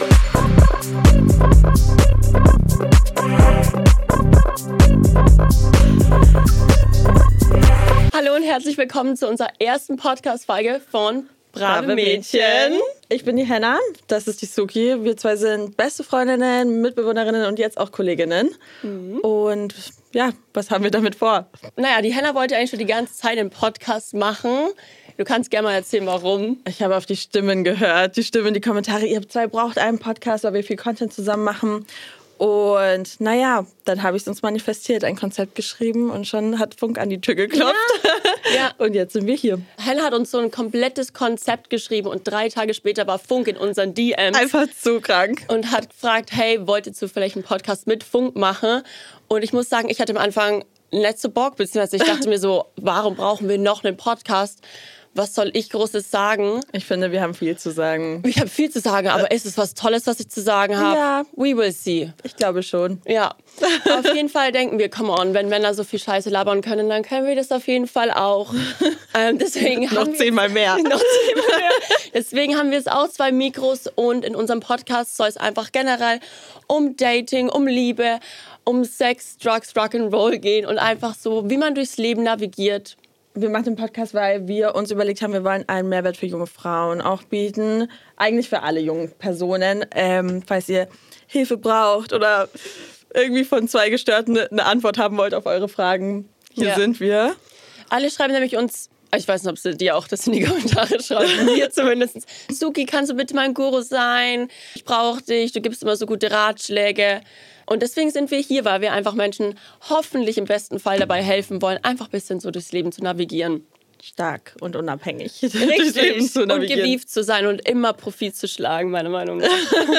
Hallo und herzlich willkommen zu unserer ersten Podcast-Folge von Brave Mädchen. Ich bin die Henna, das ist die Suki. Wir zwei sind beste Freundinnen, Mitbewohnerinnen und jetzt auch Kolleginnen. Und ja, was haben wir damit vor? Naja, die Henna wollte eigentlich schon die ganze Zeit einen Podcast machen. Du kannst gerne mal erzählen, warum. Ich habe auf die Stimmen gehört, die Kommentare. Ihr zwei braucht einen Podcast, weil wir viel Content zusammen machen. Und naja, dann habe ich es uns manifestiert, ein Konzept geschrieben und schon hat Funk an die Tür geklopft. Ja. Und jetzt sind wir hier. Henna hat uns so ein komplettes Konzept geschrieben und 3 Tage später war Funk in unseren DMs. Einfach zu krank. Und hat gefragt, hey, wolltest du vielleicht einen Podcast mit Funk machen? Und ich muss sagen, ich hatte am Anfang nicht so Bock, beziehungsweise ich dachte mir so, warum brauchen wir noch einen Podcast? Was soll ich Großes sagen? Ich finde, wir haben viel zu sagen. Ich habe viel zu sagen, aber ist es was Tolles, was ich zu sagen habe? Ja. We will see. Ich glaube schon. Ja, auf jeden Fall denken wir, come on, wenn Männer so viel Scheiße labern können, dann können wir das auf jeden Fall auch. Deswegen noch 10-mal mehr. Noch 10-mal mehr. Deswegen haben wir jetzt auch 2 Mikros und in unserem Podcast soll es einfach generell um Dating, um Liebe, um Sex, Drugs, Rock'n'Roll gehen und einfach so, wie man durchs Leben navigiert. Wir machen den Podcast, weil wir uns überlegt haben, wir wollen einen Mehrwert für junge Frauen auch bieten. Eigentlich für alle jungen Personen. Falls ihr Hilfe braucht oder irgendwie von 2 Gestörten eine Antwort haben wollt auf eure Fragen. Hier sind wir. Alle schreiben nämlich uns, ich weiß nicht, ob sie dir auch das in die Kommentare schreiben, mir zumindest. Suki, kannst du bitte mein Guru sein? Ich brauche dich, du gibst immer so gute Ratschläge. Und deswegen sind wir hier, weil wir einfach Menschen hoffentlich im besten Fall dabei helfen wollen, einfach ein bisschen so durchs Leben zu navigieren. Stark und unabhängig Richtig. durchs Leben zu navigieren. Und gewieft zu sein und immer Profit zu schlagen, meiner Meinung nach.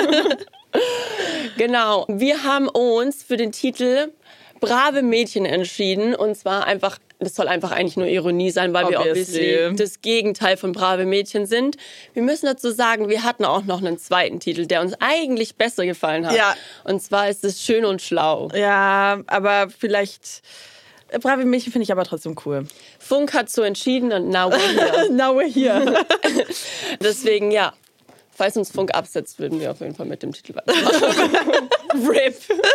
Genau. Wir haben uns für den Titel Brave Mädchen entschieden. Und zwar einfach, das soll einfach eigentlich nur Ironie sein, weil wir obviously das Gegenteil von brave Mädchen sind. Wir müssen dazu sagen, wir hatten auch noch einen zweiten Titel, der uns eigentlich besser gefallen hat. Ja. Und zwar ist es Schön und Schlau. Ja, aber vielleicht... Brave Mädchen finde ich aber trotzdem cool. Funk hat so entschieden und now we're here. Now we're here. Deswegen, ja. Falls uns Funk absetzt, würden wir auf jeden Fall mit dem Titel weitermachen. RIP.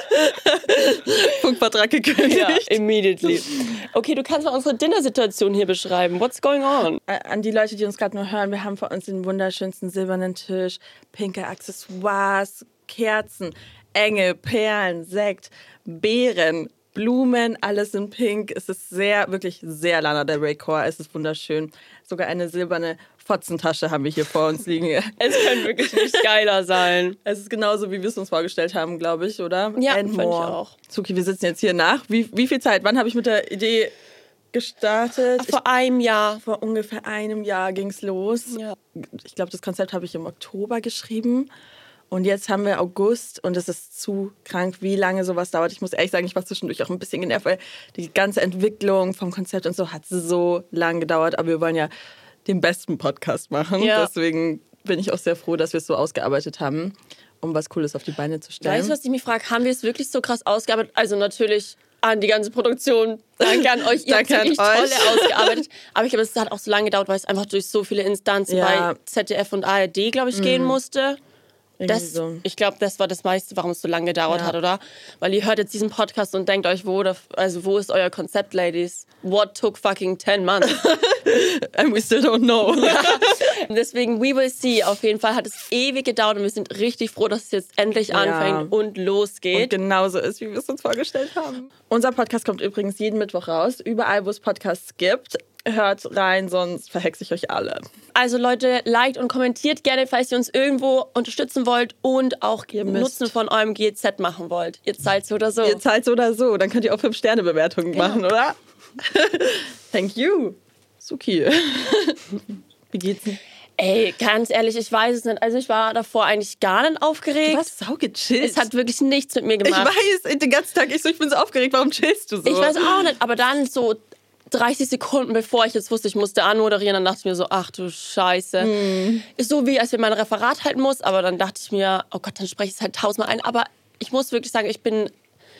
Funkvertrag gekündigt. Ja, immediately. Okay, du kannst mal unsere Dinnersituation hier beschreiben. What's going on? An die Leute, die uns gerade nur hören, wir haben vor uns den wunderschönsten silbernen Tisch, pinke Accessoires, Kerzen, Engel, Perlen, Sekt, Beeren, Blumen, alles in Pink. Es ist wirklich sehr Lana Del Rey Core. Es ist wunderschön. Sogar eine silberne Fotzentasche haben wir hier vor uns liegen. Es könnte wirklich nicht geiler sein. Es ist genauso, wie wir es uns vorgestellt haben, glaube ich, oder? Ja, fand ich auch. Suki, wir sitzen jetzt hier nach. Wie viel Zeit? Wann habe ich mit der Idee gestartet? Vor einem Jahr. Vor ungefähr einem Jahr ging es los. Ja. Ich glaube, das Konzept habe ich im Oktober geschrieben. Und jetzt haben wir August und es ist zu krank, wie lange sowas dauert. Ich muss ehrlich sagen, ich war zwischendurch auch ein bisschen genervt, weil die ganze Entwicklung vom Konzept und so hat so lange gedauert. Aber wir wollen ja den besten Podcast machen. Ja. Deswegen bin ich auch sehr froh, dass wir es so ausgearbeitet haben, um was Cooles auf die Beine zu stellen. Weißt du, was ich mich frage? Haben wir es wirklich so krass ausgearbeitet? Also natürlich an die ganze Produktion. Danke an euch. Ihr habt wirklich tolle ausgearbeitet. Aber ich glaube, es hat auch so lange gedauert, weil es einfach durch so viele Instanzen bei ZDF und ARD, glaube ich, gehen musste. Ich glaube, das war das meiste, warum es so lange gedauert hat, oder? Weil ihr hört jetzt diesen Podcast und denkt euch, wo ist euer Konzept, Ladies? What took fucking 10 months? And we still don't know. Ja. Deswegen, we will see. Auf jeden Fall hat es ewig gedauert und wir sind richtig froh, dass es jetzt endlich anfängt und losgeht. Und genauso ist, wie wir es uns vorgestellt haben. Unser Podcast kommt übrigens jeden Mittwoch raus, überall, wo es Podcasts gibt. Hört rein, sonst verhexe ich euch alle. Also Leute, liked und kommentiert gerne, falls ihr uns irgendwo unterstützen wollt und auch Nutzen von eurem GZ machen wollt. Ihr zahlt so oder so. Dann könnt ihr auch 5-Sterne-Bewertungen machen, oder? Thank you. Suki. Wie geht's denn? Ey, ganz ehrlich, ich weiß es nicht. Also ich war davor eigentlich gar nicht aufgeregt. Du warst saugechillt. Es hat wirklich nichts mit mir gemacht. Ich weiß, den ganzen Tag ich bin so aufgeregt. Warum chillst du so? Ich weiß auch nicht, aber dann so 30 Sekunden, bevor ich jetzt wusste, ich musste anmoderieren, dann dachte ich mir so, ach du Scheiße. Ist so wie, als wenn man ein Referat halten muss, aber dann dachte ich mir, oh Gott, dann spreche ich es halt 1000-mal ein. Aber ich muss wirklich sagen, ich bin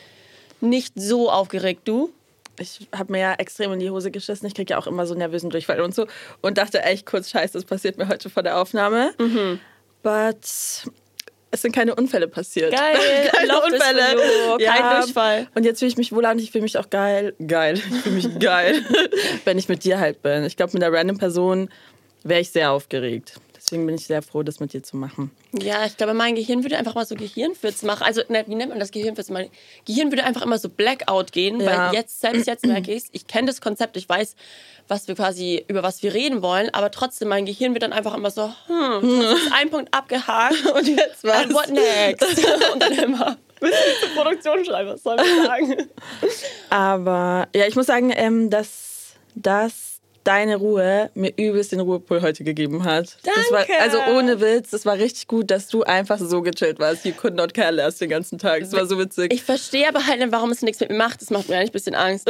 nicht so aufgeregt. Du? Ich habe mir ja extrem in die Hose geschissen. Ich kriege ja auch immer so nervösen Durchfall und so. Und dachte echt kurz, scheiße, das passiert mir heute vor der Aufnahme. But es sind keine Unfälle passiert. Geil, keine Unfälle. Kein Durchfall. Und jetzt fühle ich mich wohl an, ich fühle mich auch geil. Ich fühle mich geil, wenn ich mit dir halt bin. Ich glaube, mit einer random Person wäre ich sehr aufgeregt. Deswegen bin ich sehr froh, das mit dir zu machen. Ja, ich glaube, mein Gehirn würde einfach mal so Gehirnfitz machen. Also, wie nennt man das Gehirnfitz? Mein Gehirn würde einfach immer so Blackout gehen, weil jetzt merke ich, ich kenne das Konzept, ich weiß, über was wir reden wollen, aber trotzdem, mein Gehirn wird dann einfach immer so, das ist ein Punkt abgehakt und jetzt was? And what next? Und dann immer bis zur Produktion schreiben, was soll ich sagen? Aber ja, ich muss sagen, dass deine Ruhe mir übelst den Ruhepol heute gegeben hat. Danke! Das war, also ohne Witz, das war richtig gut, dass du einfach so gechillt warst. You could not care less den ganzen Tag. Das war so witzig. Ich verstehe aber halt nicht, warum es nichts mit mir macht. Das macht mir eigentlich ein bisschen Angst.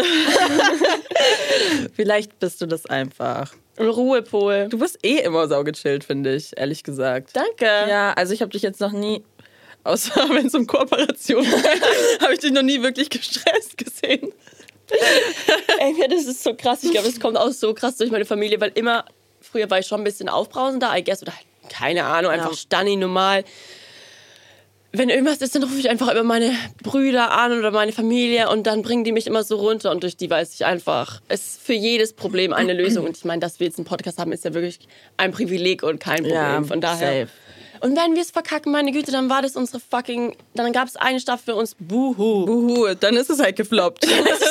Vielleicht bist du das einfach. Ein Ruhepol. Du bist immer saugechillt, finde ich, ehrlich gesagt. Danke. Ja, also ich habe dich jetzt noch nie, außer wenn es um Kooperation geht, habe ich dich noch nie wirklich gestresst gesehen. Ey, das ist so krass. Ich glaube, das kommt auch so krass durch meine Familie, weil früher war ich schon ein bisschen aufbrausender, I guess, oder keine Ahnung, einfach Stanni normal. Wenn irgendwas ist, dann rufe ich einfach immer meine Brüder an oder meine Familie und dann bringen die mich immer so runter und durch die weiß ich einfach, es ist für jedes Problem eine Lösung. Und ich meine, dass wir jetzt einen Podcast haben, ist ja wirklich ein Privileg und kein Problem. Ja, von daher. safe. Und wenn wir es verkacken, meine Güte, dann war das dann gab es eine Staffel für uns, Buhu, dann ist es halt gefloppt.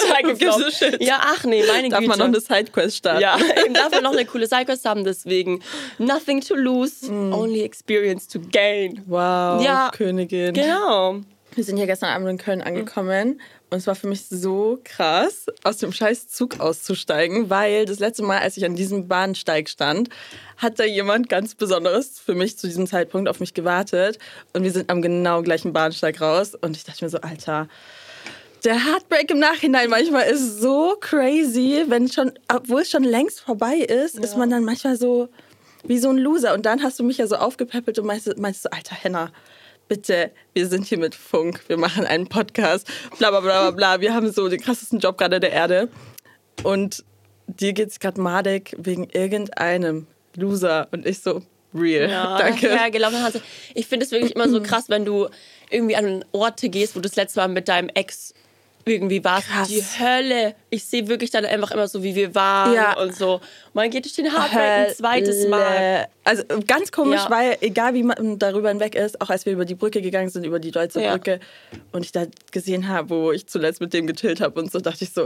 Ja, ach nee, meine Güte. Darf man noch eine Sidequest starten? Ja, eben darf man noch eine coole Sidequest haben, deswegen nothing to lose, only experience to gain. Wow, ja, Königin. Genau. Wir sind hier gestern Abend in Köln angekommen und es war für mich so krass, aus dem scheiß Zug auszusteigen, weil das letzte Mal, als ich an diesem Bahnsteig stand, hat da jemand ganz Besonderes für mich zu diesem Zeitpunkt auf mich gewartet und wir sind am genau gleichen Bahnsteig raus und ich dachte mir so, Alter, der Heartbreak im Nachhinein manchmal ist so crazy, obwohl es schon längst vorbei ist, ist man dann manchmal so wie so ein Loser und dann hast du mich ja so aufgepäppelt und meinst so, Alter, Henna, bitte, wir sind hier mit Funk, wir machen einen Podcast, bla bla bla bla, wir haben so den krassesten Job gerade der Erde und dir geht's gerade madig wegen irgendeinem Loser und ich so, real, danke. Ja, gelaufen hast. Ich finde es wirklich immer so krass, wenn du irgendwie an Orte gehst, wo du das letzte Mal mit deinem Ex irgendwie warst. Krass. Die Hölle. Ich sehe wirklich dann einfach immer so, wie wir waren und so. Man geht durch den Heartbreak ein zweites Mal. Also ganz komisch, weil egal wie man darüber hinweg ist, auch als wir über die Brücke gegangen sind, über die Deutsche Brücke und ich da gesehen habe, wo ich zuletzt mit dem gechillt habe und so, dachte ich so,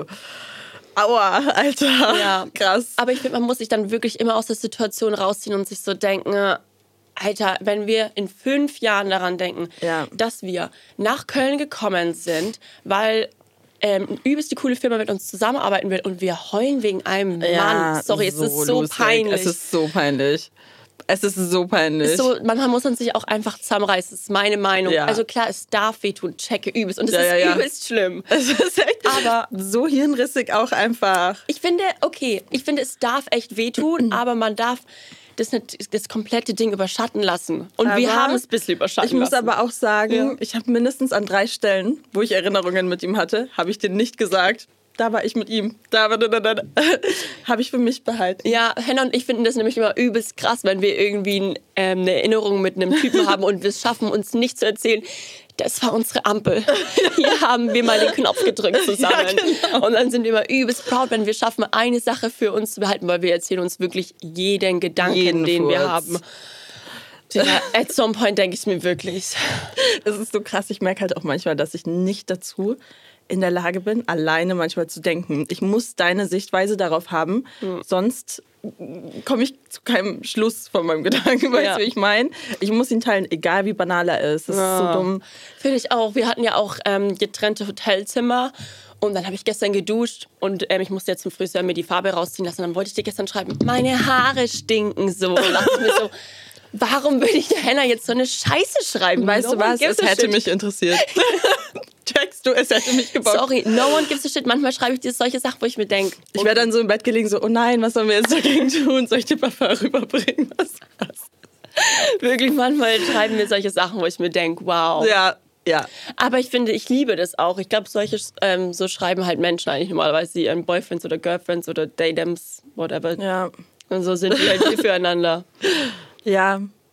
aua, Alter, ja. Krass. Aber ich finde, man muss sich dann wirklich immer aus der Situation rausziehen und sich so denken, Alter, wenn wir in 5 Jahren daran denken, dass wir nach Köln gekommen sind, weil übelst die coole Firma mit uns zusammenarbeiten will und wir heulen wegen einem Mann. Sorry, es ist so peinlich. Es ist so peinlich. Es ist so peinlich. So, manchmal muss man sich auch einfach zusammenreißen, das ist meine Meinung. Ja. Also klar, es darf wehtun, checke übelst. Und es ist übelst schlimm. Es ist echt aber so hirnrissig auch einfach. Ich finde, es darf echt wehtun, aber man darf das komplette Ding überschatten lassen. Und aber wir haben es ein bisschen überschatten lassen. Ich muss aber auch sagen, ich habe mindestens an 3 Stellen, wo ich Erinnerungen mit ihm hatte, habe ich dir nicht gesagt, da war ich mit ihm. Habe ich für mich behalten. Ja, Henna und ich finden das nämlich immer übelst krass, wenn wir irgendwie eine Erinnerung mit einem Typen haben und wir es schaffen, uns nicht zu erzählen. Das war unsere Ampel. Hier haben wir mal den Knopf gedrückt zusammen. Ja, genau. Und dann sind wir immer übelst proud, wenn wir schaffen, eine Sache für uns zu behalten, weil wir erzählen uns wirklich jeden Gedanken, den wir haben. Ja, at some point denke ich mir wirklich. Es ist so krass, ich merke halt auch manchmal, dass ich nicht dazu in der Lage bin, alleine manchmal zu denken. Ich muss deine Sichtweise darauf haben, sonst komme ich zu keinem Schluss von meinem Gedanken, weißt du, wie ich meine? Ich muss ihn teilen, egal wie banal er ist. Das ist so dumm. Finde ich auch. Wir hatten ja auch getrennte Hotelzimmer und dann habe ich gestern geduscht und ich musste jetzt zum Friseur mir die Farbe rausziehen lassen. Dann wollte ich dir gestern schreiben, meine Haare stinken so. Und dachte ich mir so, warum will ich der Henna jetzt so eine Scheiße schreiben? Weißt du was? Es hätte mich interessiert. Checkst du, es hätte mich gebockt. Sorry, no one gives a shit. Manchmal schreibe ich dir solche Sachen, wo ich mir denke. Ich wäre dann so im Bett gelegen, so, oh nein, was sollen wir jetzt dagegen tun? Soll ich dir Parfum rüberbringen? Was? Wirklich, manchmal schreiben wir solche Sachen, wo ich mir denke, wow. Ja. Aber ich finde, ich liebe das auch. Ich glaube, so schreiben halt Menschen eigentlich normalerweise ihren Boyfriends oder Girlfriends oder Datems, whatever. Ja. Und so sind die halt hier füreinander. Ja.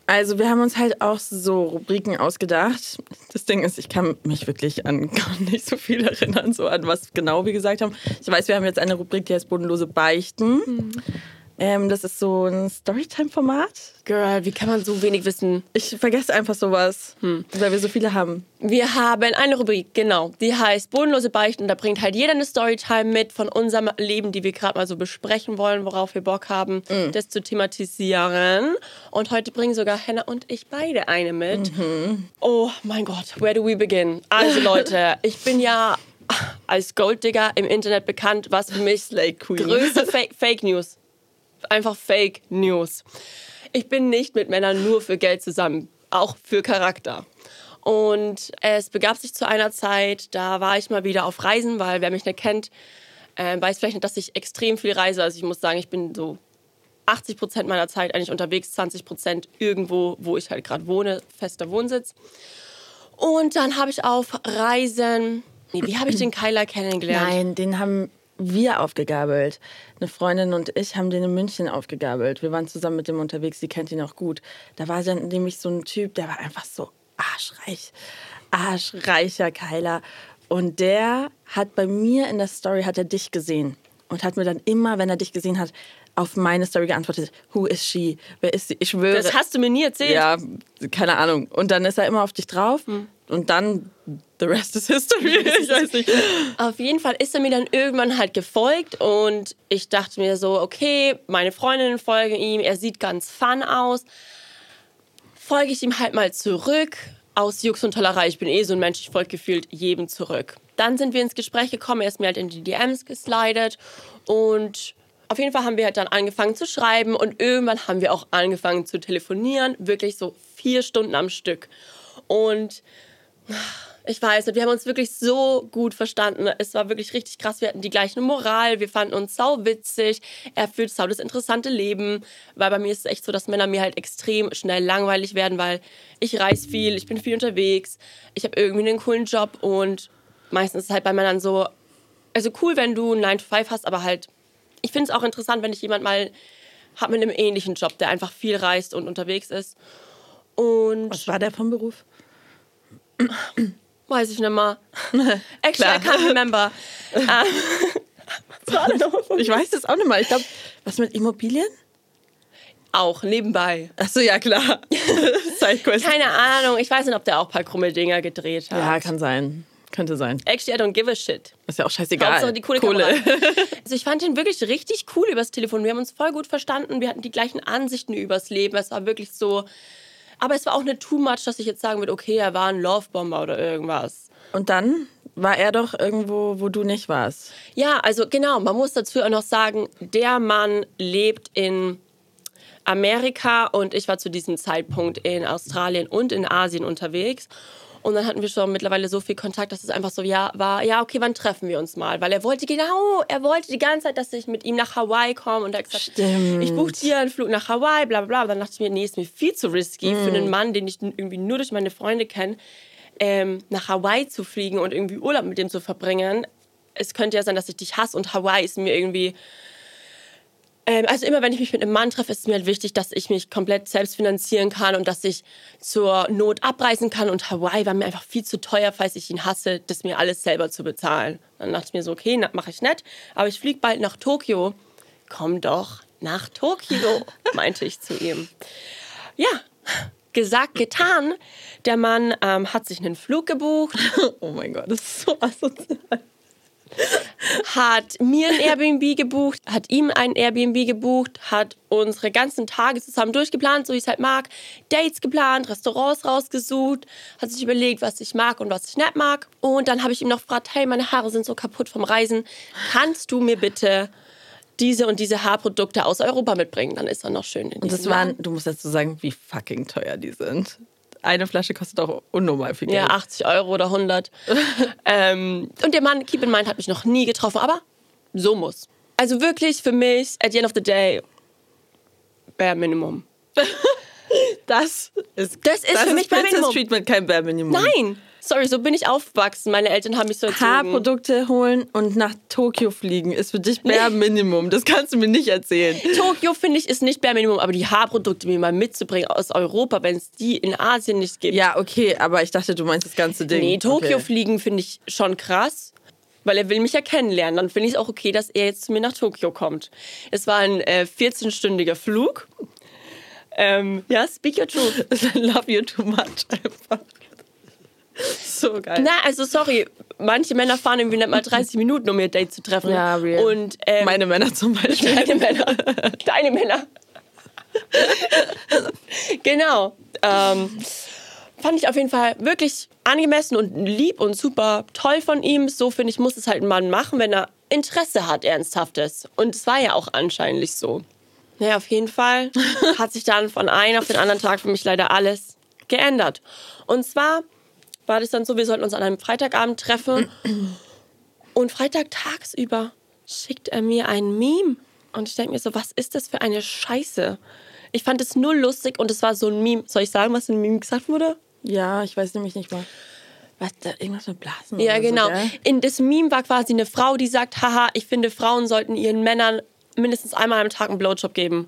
Also wir haben uns halt auch so Rubriken ausgedacht. Das Ding ist, ich kann mich wirklich an gar nicht so viel erinnern, so an was genau wir gesagt haben. Ich weiß, wir haben jetzt eine Rubrik, die heißt Bodenlose Beichten. Das ist so ein Storytime-Format. Girl, wie kann man so wenig wissen? Ich vergesse einfach sowas, weil wir so viele haben. Wir haben eine Rubrik, genau, die heißt Bodenlose Beichten. Da bringt halt jeder eine Storytime mit von unserem Leben, die wir gerade mal so besprechen wollen, worauf wir Bock haben, das zu thematisieren. Und heute bringen sogar Henna und ich beide eine mit. Oh mein Gott, where do we begin? Also Leute, ich bin ja als Golddigger im Internet bekannt, was für mich größte Fake News. Einfach Fake News. Ich bin nicht mit Männern nur für Geld zusammen, auch für Charakter. Und es begab sich zu einer Zeit, da war ich mal wieder auf Reisen, weil wer mich nicht kennt, weiß vielleicht nicht, dass ich extrem viel reise. Also ich muss sagen, ich bin so 80% meiner Zeit eigentlich unterwegs, 20% irgendwo, wo ich halt gerade wohne, fester Wohnsitz. Und dann habe ich auf Reisen... wie habe ich den Kyla kennengelernt? Nein, den haben wir aufgegabelt. Eine Freundin und ich haben den in München aufgegabelt. Wir waren zusammen mit dem unterwegs, sie kennt ihn auch gut. Da war dann nämlich so ein Typ, der war einfach so arschreicher Kyla. Und der hat bei mir in der Story, hat er dich gesehen. Und hat mir dann immer, wenn er dich gesehen hat, auf meine Story geantwortet, who is she? Wer ist sie? Ich schwöre. Das hast du mir nie erzählt. Ja, keine Ahnung. Und dann ist er immer auf dich drauf. Und dann, the rest is history. Ich weiß nicht. Auf jeden Fall ist er mir dann irgendwann halt gefolgt. Und ich dachte mir so, okay, meine Freundinnen folgen ihm. Er sieht ganz fun aus. Folge ich ihm halt mal zurück. Aus Jux und Tollerei. Ich bin so ein Mensch, ich folge gefühlt jedem zurück. Dann sind wir ins Gespräch gekommen. Er ist mir halt in die DMs geslidet. Und... auf jeden Fall haben wir halt dann angefangen zu schreiben und irgendwann haben wir auch angefangen zu telefonieren, wirklich so 4 Stunden am Stück. Und ich weiß nicht, wir haben uns wirklich so gut verstanden. Es war wirklich richtig krass, wir hatten die gleiche Moral, wir fanden uns sau witzig. Er führt sau das interessante Leben, weil bei mir ist es echt so, dass Männer mir halt extrem schnell langweilig werden, weil ich reise viel, ich bin viel unterwegs, ich habe irgendwie einen coolen Job und meistens ist es halt bei Männern so, also cool, wenn du einen 9-to-5 hast, aber halt ich finde es auch interessant, wenn ich jemand mal habe mit einem ähnlichen Job, der einfach viel reist und unterwegs ist. Und was war der vom Beruf? Weiß ich nicht mehr. Actually, I can't remember. Ich weiß das auch nicht mal. Ich glaube, was mit Immobilien? Auch, nebenbei. Achso, ja klar. Sidequest. Keine Ahnung, ich weiß nicht, ob der auch ein paar Krummeldinger gedreht hat. Ja, kann sein. Könnte sein. Actually, I don't give a shit. Ist ja auch scheißegal. Hauptsache die Kohle. Also ich fand ihn wirklich richtig cool übers Telefon. Wir haben uns voll gut verstanden. Wir hatten die gleichen Ansichten übers Leben. Es war wirklich so... aber es war auch nicht too much, dass ich jetzt sagen würde, okay, er war ein Lovebomber oder irgendwas. Und dann war er doch irgendwo, wo du nicht warst. Ja, also genau. Man muss dazu auch noch sagen, der Mann lebt in Amerika und ich war zu diesem Zeitpunkt in Australien und in Asien unterwegs. Und dann hatten wir schon mittlerweile so viel Kontakt, dass es einfach so war, ja, okay, wann treffen wir uns mal? Weil er wollte die ganze Zeit, dass ich mit ihm nach Hawaii komme. Und er hat gesagt, Stimmt. ich buche dir einen Flug nach Hawaii, bla bla bla. Und dann dachte ich mir, nee, ist mir viel zu risky für einen Mann, den ich irgendwie nur durch meine Freunde kenne, nach Hawaii zu fliegen und irgendwie Urlaub mit dem zu verbringen. Es könnte ja sein, dass ich dich hasse und Hawaii ist mir irgendwie... also immer, wenn ich mich mit einem Mann treffe, ist es mir halt wichtig, dass ich mich komplett selbst finanzieren kann und dass ich zur Not abreisen kann. Und Hawaii war mir einfach viel zu teuer, falls ich ihn hasse, das mir alles selber zu bezahlen. Dann dachte ich mir so, okay, mache ich nicht. Aber ich fliege bald nach Tokio. Komm doch nach Tokio, meinte ich zu ihm. Ja, gesagt, getan. Der Mann hat sich einen Flug gebucht. Oh mein Gott, das ist so asozial. Hat mir ein Airbnb gebucht, hat ihm ein Airbnb gebucht, hat unsere ganzen Tage zusammen durchgeplant, so wie ich es halt mag. Dates geplant, Restaurants rausgesucht, hat sich überlegt, was ich mag und was ich nicht mag. Und dann habe ich ihm noch gefragt, hey, meine Haare sind so kaputt vom Reisen. Kannst du mir bitte diese und diese Haarprodukte aus Europa mitbringen? Dann ist er noch schön in Und das waren, du musst dazu sagen, wie fucking teuer die sind. Eine Flasche kostet auch unnormal viel Geld. Ja, 80 € oder 100. Und der Mann, keep in mind, hat mich noch nie getroffen, aber so muss. Also wirklich für mich, at the end of the day, bare Minimum. Das ist für mich Bare Minimum. Treatment, kein Bare Minimum. Nein! Sorry, so bin ich aufgewachsen. Meine Eltern haben mich so erzogen. Haarprodukte holen und nach Tokio fliegen ist für dich Bare Minimum. Das kannst du mir nicht erzählen. Tokio, finde ich, ist nicht Bare Minimum, aber die Haarprodukte mir mal mitzubringen aus Europa, wenn es die in Asien nicht gibt. Ja, okay, aber ich dachte, du meinst das ganze Ding. Nee, Tokio fliegen finde ich schon krass, weil er will mich ja kennenlernen. Dann finde ich es auch okay, dass er jetzt zu mir nach Tokio kommt. Es war ein 14-stündiger Flug. Ja, speak your truth. I love you too much einfach. So geil. Na, also sorry, manche Männer fahren irgendwie nicht mal 30 Minuten, um ihr Date zu treffen. Ja, real. Und, meine Männer zum Beispiel. Deine Männer. Genau. Fand ich auf jeden Fall wirklich angemessen und lieb und super toll von ihm. So, finde ich, muss es halt ein Mann machen, wenn er Interesse hat, ernsthaftes. Und es war ja auch anscheinend so. Naja, auf jeden Fall hat sich dann von einem auf den anderen Tag für mich leider alles geändert. Und zwar war das dann so, wir sollten uns an einem Freitagabend treffen. Und Freitag tagsüber schickt er mir ein Meme. Und ich denke mir so, was ist das für eine Scheiße? Ich fand es nur lustig und es war so ein Meme. Soll ich sagen, was in dem Meme gesagt wurde? Ja, ich weiß nämlich nicht mal. Was, irgendwas mit Blasen? Ja, oder genau. So, gell? In das Meme war quasi eine Frau, die sagt, haha, ich finde, Frauen sollten ihren Männern mindestens einmal am Tag einen Blowjob geben.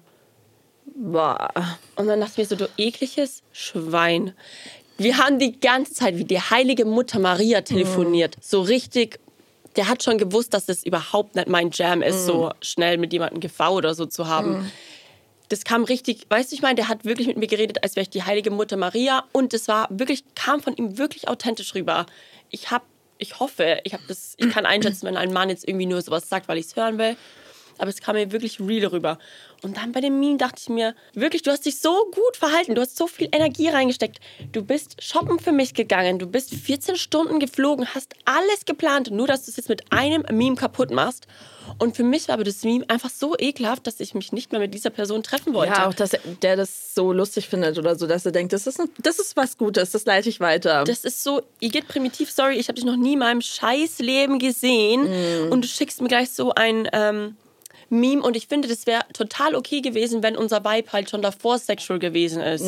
Boah. Und dann dachte ich mir so, du ekliges Schwein. Wir haben die ganze Zeit wie die heilige Mutter Maria telefoniert. So richtig, der hat schon gewusst, dass das überhaupt nicht mein Jam ist, so schnell mit jemandem GV oder so zu haben. Das kam richtig, weißt du, ich meine, der hat wirklich mit mir geredet, als wäre ich die heilige Mutter Maria. Und das war wirklich, kam von ihm wirklich authentisch rüber. Ich hoffe, ich kann einschätzen, wenn ein Mann jetzt irgendwie nur sowas sagt, weil ich es hören will. Aber es kam mir wirklich real rüber. Und dann bei dem Meme dachte ich mir, wirklich, du hast dich so gut verhalten, du hast so viel Energie reingesteckt. Du bist shoppen für mich gegangen, du bist 14 Stunden geflogen, hast alles geplant, nur dass du es jetzt mit einem Meme kaputt machst. Und für mich war aber das Meme einfach so ekelhaft, dass ich mich nicht mehr mit dieser Person treffen wollte. Ja, auch, dass der das so lustig findet oder so, dass er denkt, das ist was Gutes, das leite ich weiter. Das ist so, ihr geht primitiv, sorry, ich habe dich noch nie in meinem Scheißleben gesehen und du schickst mir gleich so ein Meme und ich finde, das wäre total okay gewesen, wenn unser Vibe halt schon davor sexual gewesen ist.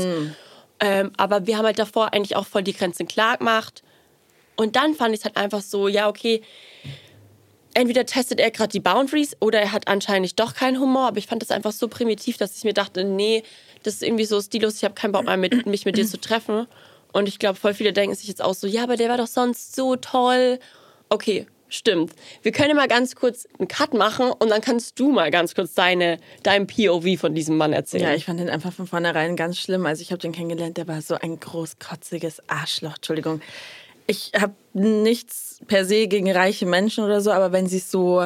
Aber wir haben halt davor eigentlich auch voll die Grenzen klar gemacht. Und dann fand ich es halt einfach so, ja, okay, entweder testet er gerade die Boundaries oder er hat anscheinend doch keinen Humor. Aber ich fand das einfach so primitiv, dass ich mir dachte, nee, das ist irgendwie so stillos, ich habe keinen Bock mehr, mich mit dir zu treffen. Und ich glaube, voll viele denken sich jetzt auch so, ja, aber der war doch sonst so toll. Okay, stimmt. Wir können mal ganz kurz einen Cut machen und dann kannst du mal ganz kurz dein POV von diesem Mann erzählen. Ja, ich fand den einfach von vornherein ganz schlimm. Also ich habe den kennengelernt, der war so ein großkotziges Arschloch. Entschuldigung. Ich habe nichts per se gegen reiche Menschen oder so, aber wenn sie so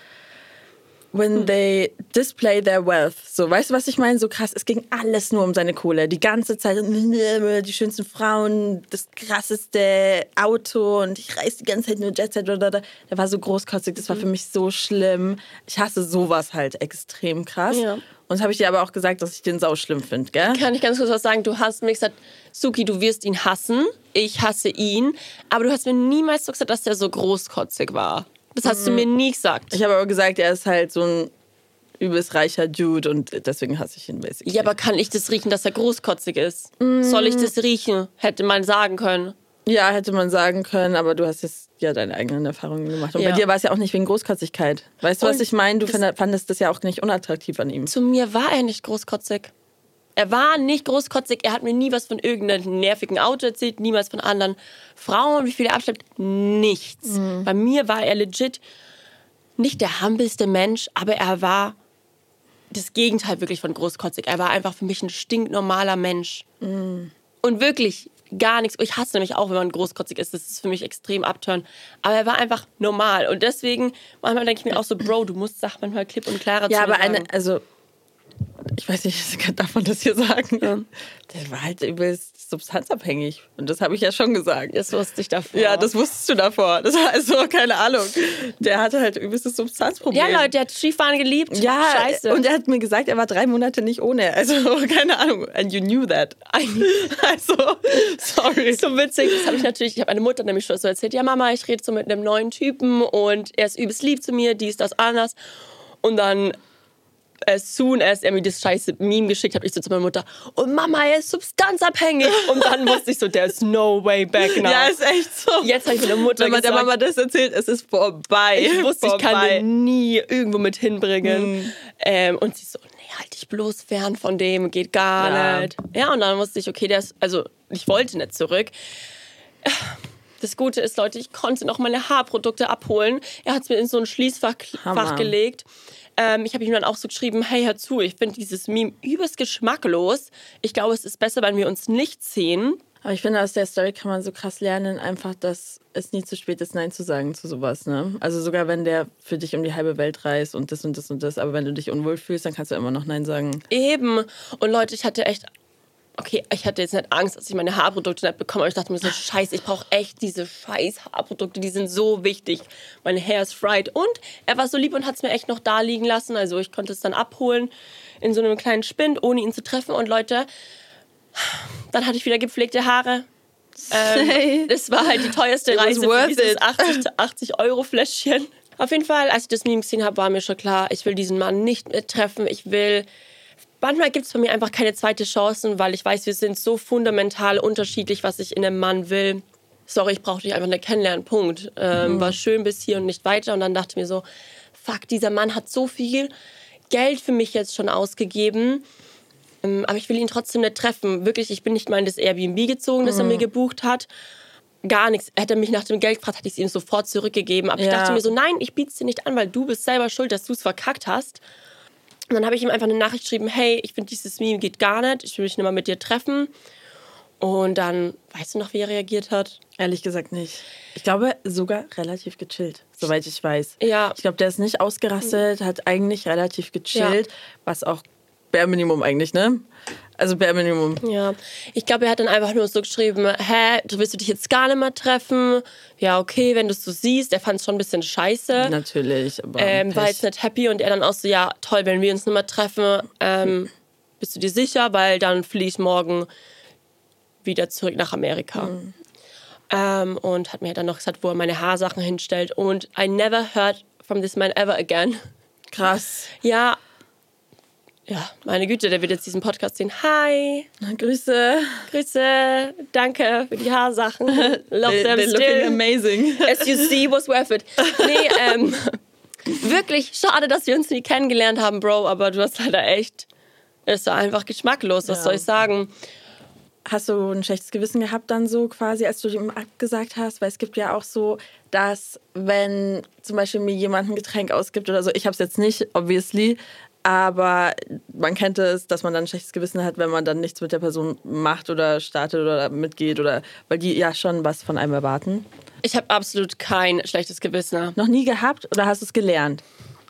when they display their wealth. So, weißt du, was ich meine? So krass, es ging alles nur um seine Kohle. Die ganze Zeit, die schönsten Frauen, das krasseste Auto und ich reise die ganze Zeit nur Jetset. Der war so großkotzig, das war für mich so schlimm. Ich hasse sowas halt extrem krass. Ja. Und das habe ich dir aber auch gesagt, dass ich den sau schlimm finde, gell? Kann ich ganz kurz was sagen? Du hast mir gesagt, Suki, du wirst ihn hassen. Ich hasse ihn. Aber du hast mir niemals so gesagt, dass der so großkotzig war. Das hast du mir nie gesagt. Ich habe aber gesagt, er ist halt so ein übelst reicher Dude und deswegen hasse ich ihn basically. Ja, aber kann ich das riechen, dass er großkotzig ist? Soll ich das riechen? Hätte man sagen können. Ja, hätte man sagen können, aber du hast jetzt ja deine eigenen Erfahrungen gemacht. Und bei dir war es ja auch nicht wegen Großkotzigkeit. Weißt du, was ich meine? Du fandest das ja auch nicht unattraktiv an ihm. Zu mir war er nicht großkotzig. Er war nicht großkotzig, er hat mir nie was von irgendeinem nervigen Auto erzählt, niemals von anderen Frauen, wie viel er abschleppt, nichts. Bei mir war er legit nicht der humbelste Mensch, aber er war das Gegenteil wirklich von großkotzig. Er war einfach für mich ein stinknormaler Mensch. Und wirklich gar nichts. Ich hasse nämlich auch, wenn man großkotzig ist, das ist für mich extrem abturn. Aber er war einfach normal und deswegen, manchmal denke ich mir auch so, Bro, du musst Sachen manchmal klipp und klarer zu mir sagen. Ich weiß nicht, darf man das hier sagen? Ja. Der war halt übelst substanzabhängig. Und das habe ich ja schon gesagt. Das wusste ich davor. Ja, das wusstest du davor. Das war also, keine Ahnung. Der hatte halt übelstes Substanzproblem. Ja, Leute, der hat Skifahren geliebt. Ja, scheiße. Und er hat mir gesagt, er war 3 Monate nicht ohne. Also, keine Ahnung. And you knew that. Also, sorry. So witzig. Das habe ich habe meine Mutter nämlich schon so erzählt. Ja, Mama, ich rede so mit einem neuen Typen und er ist übelst lieb zu mir, dies, das, anders. Und dann as soon as er mir das scheiße Meme geschickt hat, ich so zu meiner Mutter, und Mama, er ist substanzabhängig. Und dann wusste ich so, there's no way back now. Ja, ist echt so. Jetzt habe ich meiner Mutter Wenn man gesagt, der Mama das erzählt, es ist vorbei. ich wusste, ich kann den nie irgendwo mit hinbringen. Und sie so, nee, halt dich bloß fern von dem, geht gar nicht. Ja, und dann wusste ich, okay, ich wollte nicht zurück. Das Gute ist, Leute, ich konnte noch meine Haarprodukte abholen. Er hat es mir in so ein Schließfach gelegt. Ich habe ihm dann auch so geschrieben, hey, hör zu, ich finde dieses Meme übelst geschmacklos. Ich glaube, es ist besser, wenn wir uns nicht sehen. Aber ich finde, aus der Story kann man so krass lernen, einfach, dass es nie zu spät ist, Nein zu sagen zu sowas. Ne? Also sogar wenn der für dich um die halbe Welt reist und das und das und das, aber wenn du dich unwohl fühlst, dann kannst du immer noch Nein sagen. Eben. Und Leute, ich hatte jetzt nicht Angst, dass ich meine Haarprodukte nicht bekomme, aber ich dachte mir so, scheiße, ich brauche echt diese scheiß Haarprodukte, die sind so wichtig. Mein Hair ist fried. Und er war so lieb und hat es mir echt noch da liegen lassen. Also ich konnte es dann abholen in so einem kleinen Spind, ohne ihn zu treffen. Und Leute, dann hatte ich wieder gepflegte Haare. Das war halt die teuerste Reise für dieses 80-Euro-Fläschchen. Auf jeden Fall, als ich das Meme gesehen habe, war mir schon klar, ich will diesen Mann nicht mehr treffen. Manchmal gibt es bei mir einfach keine zweite Chancen, weil ich weiß, wir sind so fundamental unterschiedlich, was ich in einem Mann will. Sorry, ich brauchte dich einfach nicht kennenlernen, Punkt. War schön bis hier und nicht weiter. Und dann dachte ich mir so, fuck, dieser Mann hat so viel Geld für mich jetzt schon ausgegeben. Aber ich will ihn trotzdem nicht treffen. Wirklich, ich bin nicht mal in das Airbnb gezogen, das er mir gebucht hat. Gar nichts. Hätte er mich nach dem Geld gefragt, hätte ich es ihm sofort zurückgegeben. Aber ich dachte mir so, nein, ich biete es dir nicht an, weil du bist selber schuld, dass du es verkackt hast. Und dann habe ich ihm einfach eine Nachricht geschrieben, hey, ich finde, dieses Meme geht gar nicht, ich will mich nicht mehr mit dir treffen. Und dann, weißt du noch, wie er reagiert hat? Ehrlich gesagt nicht. Ich glaube, sogar relativ gechillt, soweit ich weiß. Ja. Ich glaube, der ist nicht ausgerastet, hat eigentlich relativ gechillt, was auch Bare Minimum eigentlich, ne? Also Bare Minimum. Ja, ich glaube, er hat dann einfach nur so geschrieben, du willst dich jetzt gar nicht mehr treffen? Ja, okay, wenn du es so siehst. Er fand es schon ein bisschen scheiße. Natürlich, aber war jetzt nicht happy und er dann auch so, ja, toll, wenn wir uns nicht mehr treffen. Bist du dir sicher? Weil dann fliege ich morgen wieder zurück nach Amerika. Und hat mir dann noch gesagt, wo er meine Haarsachen hinstellt. Und I never heard from this man ever again. Krass. Ja, meine Güte, der wird jetzt diesen Podcast sehen. Hi. Grüße, danke für die Haarsachen. Love them still. Looking amazing. As you see, was worth it. Nee, wirklich schade, dass wir uns nie kennengelernt haben, Bro, aber du hast leider echt, es war einfach geschmacklos, was soll ich sagen. Hast du ein schlechtes Gewissen gehabt dann so quasi, als du ihm abgesagt hast? Weil es gibt ja auch so, dass wenn zum Beispiel mir jemand ein Getränk ausgibt oder so, ich habe es jetzt nicht, obviously, aber man kennt es, dass man dann ein schlechtes Gewissen hat, wenn man dann nichts mit der Person macht oder startet oder mitgeht, oder weil die ja schon was von einem erwarten. Ich habe absolut kein schlechtes Gewissen. Noch nie gehabt oder hast du es gelernt?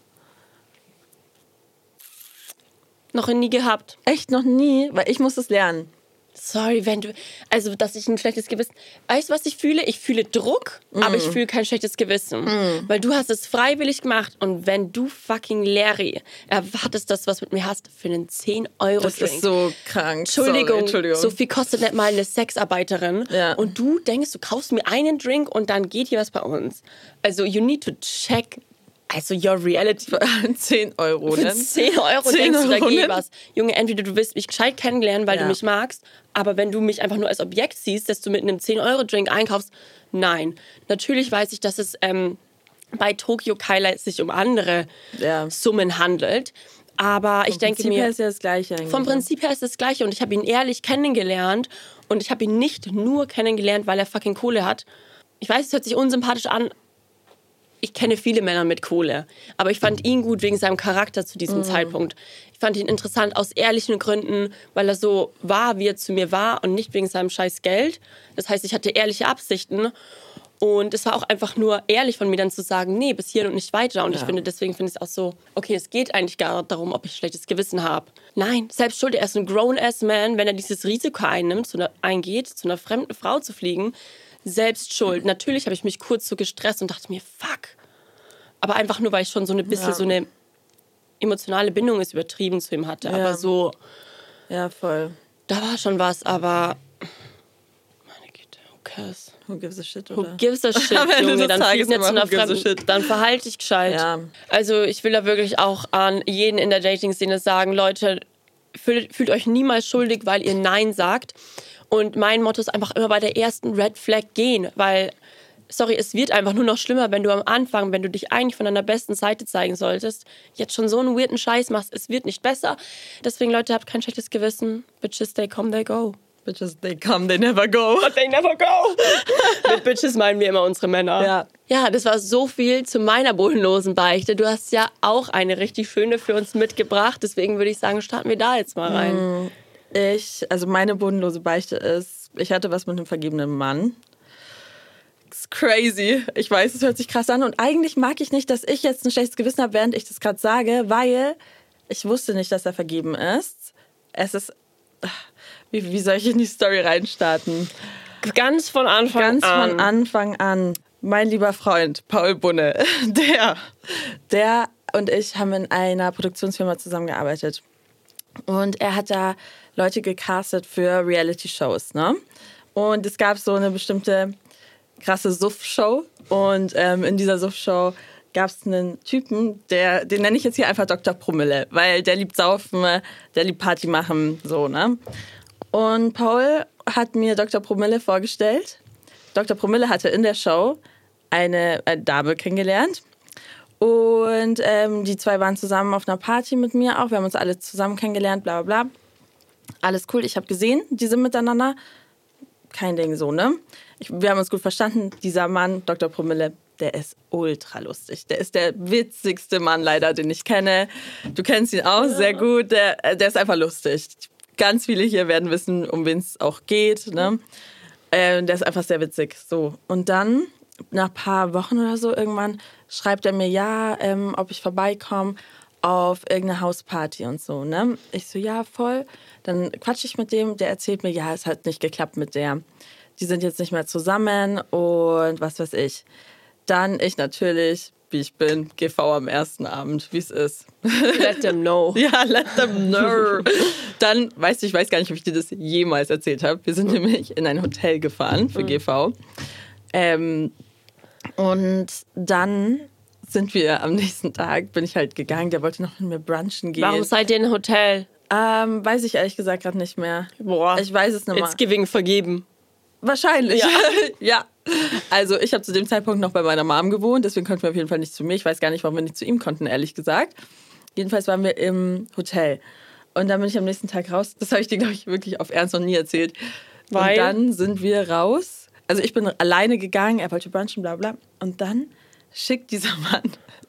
Noch nie gehabt. Echt noch nie? Weil ich muss es lernen. Sorry, dass ich ein schlechtes Gewissen... Weißt du, was ich fühle? Ich fühle Druck, aber ich fühle kein schlechtes Gewissen. Weil du hast es freiwillig gemacht und wenn du fucking Larry erwartest, dass du was mit mir hast, für einen 10-Euro-Drink. Das ist so krank. Entschuldigung, so viel kostet nicht mal eine Sexarbeiterin. Ja. Und du denkst, du kaufst mir einen Drink und dann geht hier was bei uns. Also, you need to check... Also, your reality. Für 10 Euro, ne? Für 10 Euro denkst du, da geht was. Junge, entweder du willst mich gescheit kennenlernen, weil du mich magst, aber wenn du mich einfach nur als Objekt siehst, dass du mit einem 10-Euro-Drink einkaufst, nein. Natürlich weiß ich, dass es bei Tokyo Kylie sich um andere Summen handelt, aber ich denke mir... Vom Prinzip her ist ja das Gleiche eigentlich. Vom Prinzip her ist das Gleiche und ich habe ihn ehrlich kennengelernt und ich habe ihn nicht nur kennengelernt, weil er fucking Kohle hat. Ich weiß, es hört sich unsympathisch an, ich kenne viele Männer mit Kohle, aber ich fand ihn gut wegen seinem Charakter zu diesem Zeitpunkt. Ich fand ihn interessant aus ehrlichen Gründen, weil er so war, wie er zu mir war und nicht wegen seinem scheiß Geld. Das heißt, ich hatte ehrliche Absichten und es war auch einfach nur ehrlich von mir dann zu sagen, nee, bis hierhin und nicht weiter. Und deswegen finde ich es auch so, okay, es geht eigentlich gar nicht darum, ob ich schlechtes Gewissen habe. Nein, selbst schuld, er ist ein grown-ass-man, wenn er dieses Risiko eingeht, zu einer fremden Frau zu fliegen. Selbst schuld. Natürlich habe ich mich kurz so gestresst und dachte mir, fuck. Aber einfach nur, weil ich schon so eine emotionale Bindung ist übertrieben zu ihm hatte. Aber so... Ja, voll. Da war schon was, aber... Meine Güte, okay. cares? Who gives a shit, oder? Who gives a shit, Junge? Dann fliegt nicht zu einer Fremden. Dann verhalte dich gescheit. Ja. Also ich will da wirklich auch an jeden in der Dating-Szene sagen, Leute, fühlt euch niemals schuldig, weil ihr Nein sagt. Und mein Motto ist einfach immer bei der ersten Red Flag gehen, weil, sorry, es wird einfach nur noch schlimmer, wenn du am Anfang, wenn du dich eigentlich von deiner besten Seite zeigen solltest, jetzt schon so einen weirden Scheiß machst, es wird nicht besser. Deswegen, Leute, habt kein schlechtes Gewissen. Bitches, they come, they go. Bitches, they come, they never go. But they never go. Mit Bitches meinen wir immer unsere Männer. Ja, das war so viel zu meiner bodenlosen Beichte. Du hast ja auch eine richtig schöne für uns mitgebracht. Deswegen würde ich sagen, starten wir da jetzt mal rein. Also meine bodenlose Beichte ist, ich hatte was mit einem vergebenen Mann. It's crazy. Ich weiß, es hört sich krass an. Und eigentlich mag ich nicht, dass ich jetzt ein schlechtes Gewissen habe, während ich das gerade sage, weil ich wusste nicht, dass er vergeben ist. Es ist... Wie soll ich in die Story reinstarten? Ganz von Anfang an. Mein lieber Freund, Paul Bunne, der und ich haben in einer Produktionsfirma zusammengearbeitet. Und er hat da Leute gecastet für Reality-Shows, ne? Und es gab so eine bestimmte krasse Suff-Show. Und in dieser Suff-Show gab es einen Typen, den nenne ich jetzt hier einfach Dr. Promille, weil der liebt Saufen, der liebt Party machen, so, ne? Und Paul hat mir Dr. Promille vorgestellt. Dr. Promille hatte in der Show eine Dame kennengelernt. Und die zwei waren zusammen auf einer Party mit mir auch. Wir haben uns alle zusammen kennengelernt, bla bla bla. Alles cool, ich habe gesehen, die sind miteinander. Kein Ding so, ne? Wir haben uns gut verstanden. Dieser Mann, Dr. Promille, der ist ultra lustig. Der ist der witzigste Mann leider, den ich kenne. Du kennst ihn auch sehr gut. Der ist einfach lustig. Ganz viele hier werden wissen, um wen es auch geht. Ne? Der ist einfach sehr witzig. So. Und dann, nach ein paar Wochen oder so, irgendwann schreibt er mir, ob ich vorbeikomme auf irgendeine Hausparty und so. Ne? Ich so, ja, voll. Dann quatsche ich mit dem, der erzählt mir, ja, es hat nicht geklappt mit der. Die sind jetzt nicht mehr zusammen und was weiß ich. Dann ich natürlich, wie ich bin, GV am ersten Abend, wie es ist. Let them know. Ja, let them know. Dann, ich weiß gar nicht, ob ich dir das jemals erzählt habe. Wir sind nämlich in ein Hotel gefahren für GV. Und dann sind wir am nächsten Tag, bin ich halt gegangen, der wollte noch mit mir brunchen gehen. Warum seid ihr in ein Hotel? Weiß ich ehrlich gesagt gerade nicht mehr. Boah. Ich weiß es nicht mehr. It's giving vergeben. Wahrscheinlich. Ja. Ja. Also ich habe zu dem Zeitpunkt noch bei meiner Mom gewohnt, deswegen konnten wir auf jeden Fall nicht zu mir. Ich weiß gar nicht, warum wir nicht zu ihm konnten, ehrlich gesagt. Jedenfalls waren wir im Hotel. Und dann bin ich am nächsten Tag raus. Das habe ich dir, glaube ich, wirklich auf Ernst noch nie erzählt. Weil? Und dann sind wir raus. Also ich bin alleine gegangen, er wollte brunchen, bla bla. Und dann schickt dieser Mann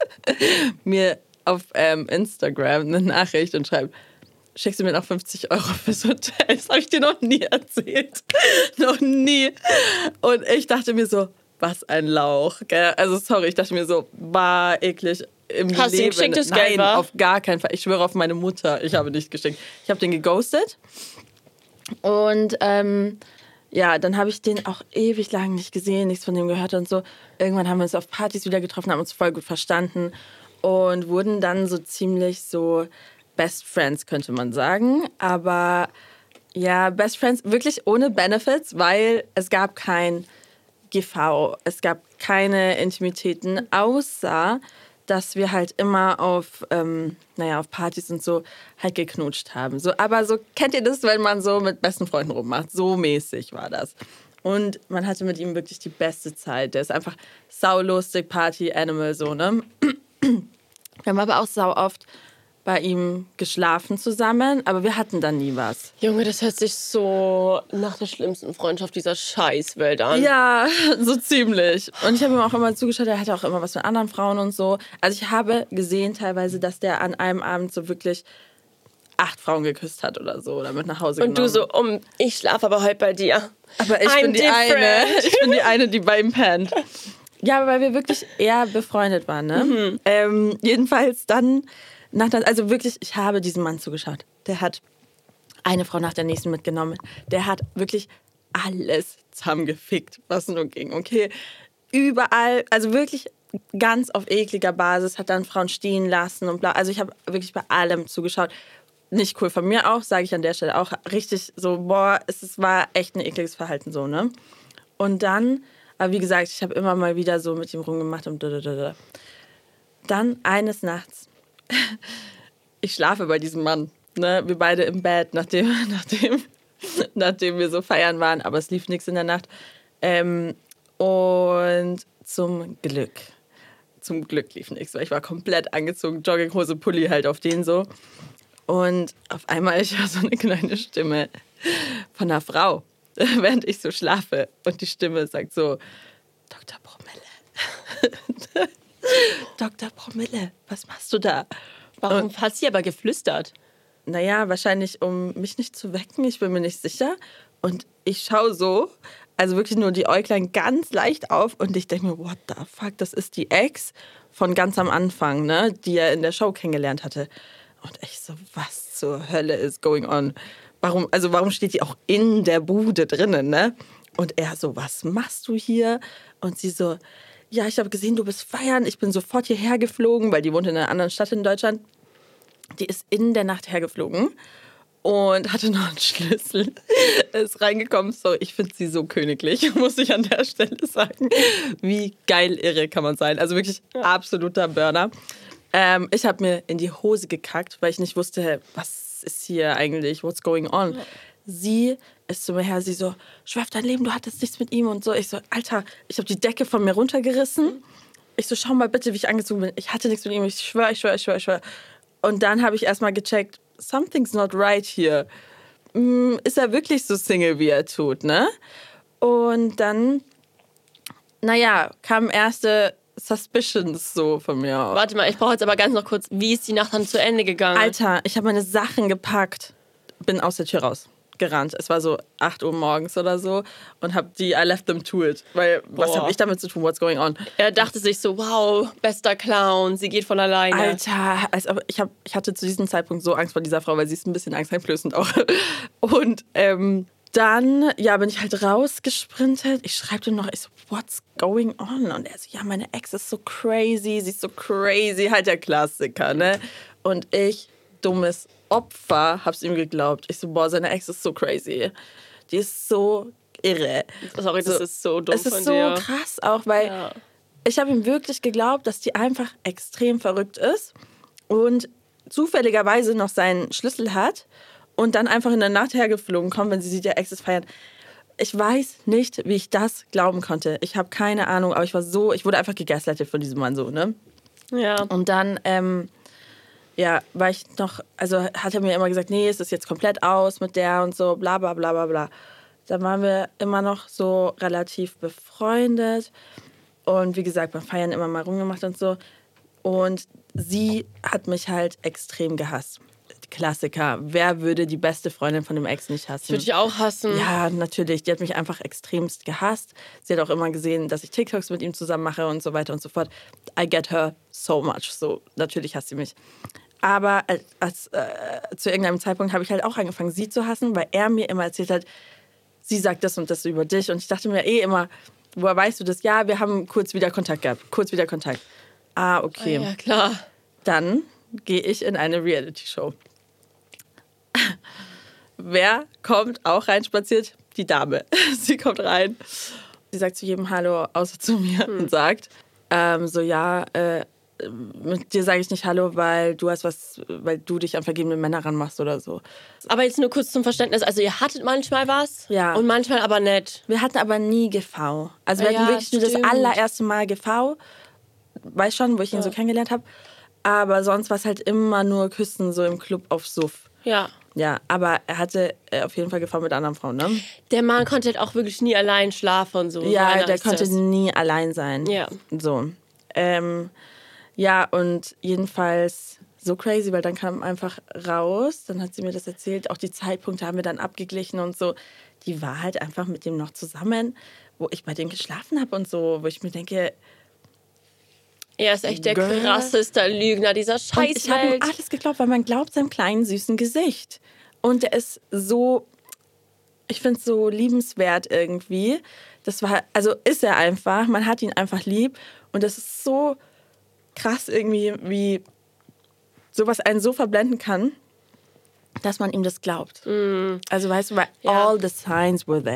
mir auf Instagram eine Nachricht und schreibt, schickst du mir noch 50 € fürs Hotel? Das habe ich dir noch nie erzählt. Noch nie. Und ich dachte mir so, was ein Lauch. Gell? Also sorry, ich dachte mir so, war eklig im Hast Leben. Hast du ihm geschickt, das Nein, Geld war? Auf gar keinen Fall. Ich schwöre auf meine Mutter, ich habe nicht geschickt. Ich habe den geghostet. Und ja, dann habe ich den auch ewig lang nicht gesehen, nichts von dem gehört und so. Irgendwann haben wir uns auf Partys wieder getroffen, haben uns voll gut verstanden und wurden dann so ziemlich so Best Friends, könnte man sagen. Aber ja, Best Friends wirklich ohne Benefits, weil es gab kein GV, es gab keine Intimitäten, außer dass wir halt immer auf Partys und so halt geknutscht haben. So, aber so, kennt ihr das, wenn man so mit besten Freunden rummacht? So mäßig war das. Und man hatte mit ihm wirklich die beste Zeit. Der ist einfach saulustig, Party-Animal, so, ne? Wir haben aber auch sau oft bei ihm geschlafen zusammen, aber wir hatten dann nie was. Junge, das hört sich so nach der schlimmsten Freundschaft dieser Scheißwelt an. Ja, so ziemlich. Und ich habe ihm auch immer zugeschaut, er hatte auch immer was mit anderen Frauen und so. Also ich habe gesehen teilweise, dass der an einem Abend so wirklich 8 Frauen geküsst hat oder so oder mit nach Hause genommen. Und du so, ich schlafe aber heute bei dir. Aber ich bin die eine, die bei ihm pennt. Ja, aber weil wir wirklich eher befreundet waren, ne? Mhm. Jedenfalls dann also wirklich, ich habe diesem Mann zugeschaut. Der hat eine Frau nach der nächsten mitgenommen. Der hat wirklich alles zusammengefickt, was nur ging. Okay, überall, also wirklich ganz auf ekliger Basis, hat dann Frauen stehen lassen und bla. Also ich habe wirklich bei allem zugeschaut. Nicht cool von mir auch, sage ich an der Stelle auch. Richtig so, es war echt ein ekliges Verhalten so, ne? Und dann, aber wie gesagt, ich habe immer mal wieder so mit ihm rumgemacht und Dann eines Nachts, ich schlafe bei diesem Mann, ne? Wir beide im Bett, nachdem wir so feiern waren, aber es lief nichts in der Nacht. Und zum Glück lief nichts, weil ich war komplett angezogen, Jogginghose, Pulli halt auf den so. Und auf einmal ich höre so eine kleine Stimme von einer Frau, während ich so schlafe. Und die Stimme sagt so, Dr. Promille. Dr. Promille, was machst du da? Warum hat sie aber geflüstert? Naja, wahrscheinlich, um mich nicht zu wecken. Ich bin mir nicht sicher. Und ich schaue so, also wirklich nur die Äuglein ganz leicht auf. Und ich denke mir, what the fuck, das ist die Ex von ganz am Anfang, ne, die er in der Show kennengelernt hatte. Und ich so, was zur Hölle is going on? Warum steht die auch in der Bude drinnen, ne? Und er so, was machst du hier? Und sie so, ja, ich habe gesehen, du bist feiern. Ich bin sofort hierher geflogen, weil die wohnt in einer anderen Stadt in Deutschland. Die ist in der Nacht hergeflogen und hatte noch einen Schlüssel. Ist reingekommen. So, ich finde sie so königlich, muss ich an der Stelle sagen. Wie geil irre kann man sein. Also wirklich absoluter Burner. Ich habe mir in die Hose gekackt, weil ich nicht wusste, was ist hier eigentlich, what's going on. Sie ist zu mir her, sie so, schwör auf dein Leben, du hattest nichts mit ihm und so. Ich so, Alter, ich habe die Decke von mir runtergerissen. Ich so, schau mal bitte, wie ich angezogen bin. Ich hatte nichts mit ihm, ich schwör. Und dann habe ich erstmal gecheckt, something's not right here. Ist er wirklich so Single, wie er tut, ne? Und dann, kamen erste Suspicions so von mir. Warte mal, ich brauche jetzt aber ganz noch kurz, wie ist die Nacht dann zu Ende gegangen? Alter, ich habe meine Sachen gepackt, bin aus der Tür rausgerannt. Es war so 8 Uhr morgens oder so und habe I left them to it. Weil, was habe ich damit zu tun? What's going on? Er dachte sich so, wow, bester Clown, sie geht von alleine. Alter, ich hatte zu diesem Zeitpunkt so Angst vor dieser Frau, weil sie ist ein bisschen angsteinflößend auch. Und dann, bin ich halt rausgesprintet. Ich schreibe ihm noch, ich so, what's going on? Und er so, ja, meine Ex ist so crazy, sie ist so crazy. Halt der Klassiker, ne? Und ich, dummes Opfer, hab's ihm geglaubt. Ich so, boah, seine Ex ist so crazy. Die ist so irre. Sorry, das ist so dumm von dir. Es ist so krass auch, weil ich habe ihm wirklich geglaubt, dass die einfach extrem verrückt ist und zufälligerweise noch seinen Schlüssel hat und dann einfach in der Nacht hergeflogen kommt, wenn sie sieht, der Ex ist feiern. Ich weiß nicht, wie ich das glauben konnte. Ich habe keine Ahnung, aber ich wurde einfach gegaslightet von diesem Mann so, ne? Ja. Und dann, war ich noch, also hat er mir immer gesagt, nee, es ist jetzt komplett aus mit der und so, bla bla bla bla bla. Dann waren wir immer noch so relativ befreundet und wie gesagt, beim Feiern immer mal rumgemacht und so. Und sie hat mich halt extrem gehasst. Klassiker. Wer würde die beste Freundin von dem Ex nicht hassen? Ich würde dich auch hassen. Ja, natürlich. Die hat mich einfach extremst gehasst. Sie hat auch immer gesehen, dass ich TikToks mit ihm zusammen mache und so weiter und so fort. I get her so much. So, natürlich hasst sie mich. Aber zu irgendeinem Zeitpunkt habe ich halt auch angefangen, sie zu hassen, weil er mir immer erzählt hat, sie sagt das und das über dich. Und ich dachte mir immer, woher weißt du das? Ja, wir haben kurz wieder Kontakt gehabt. Ah, okay. Ja, klar. Dann gehe ich in eine Reality-Show. Wer kommt auch reinspaziert? Die Dame. Sie kommt rein. Sie sagt zu jedem Hallo, außer zu mir und sagt, mit dir sage ich nicht Hallo, weil du dich an vergebene Männer ranmachst oder so. Aber jetzt nur kurz zum Verständnis. Also ihr hattet manchmal was und manchmal aber nicht. Wir hatten aber nie GV. Also wir hatten wirklich nur das allererste Mal GV. Weiß schon, wo ich ihn so kennengelernt habe. Aber sonst war es halt immer nur Küssen so im Club auf Suff. Ja. Ja, aber er hatte auf jeden Fall Gefahr mit anderen Frauen, ne? Der Mann konnte halt auch wirklich nie allein schlafen und so. Ja, der konnte nie allein sein. Ja. So. Und jedenfalls so crazy, weil dann kam einfach raus, dann hat sie mir das erzählt, auch die Zeitpunkte haben wir dann abgeglichen und so. Die war halt einfach mit dem noch zusammen, wo ich bei dem geschlafen habe und so, wo ich mir denke... Er ist echt der krasseste Lügner dieser Scheißwelt. Ich habe ihm alles geglaubt, weil man glaubt seinem kleinen, süßen Gesicht. Und der ist so, ich finde es so liebenswert irgendwie. Ist er einfach, man hat ihn einfach lieb. Und das ist so krass irgendwie, wie sowas einen so verblenden kann, dass man ihm das glaubt. Also weißt du, weil all the signs were there.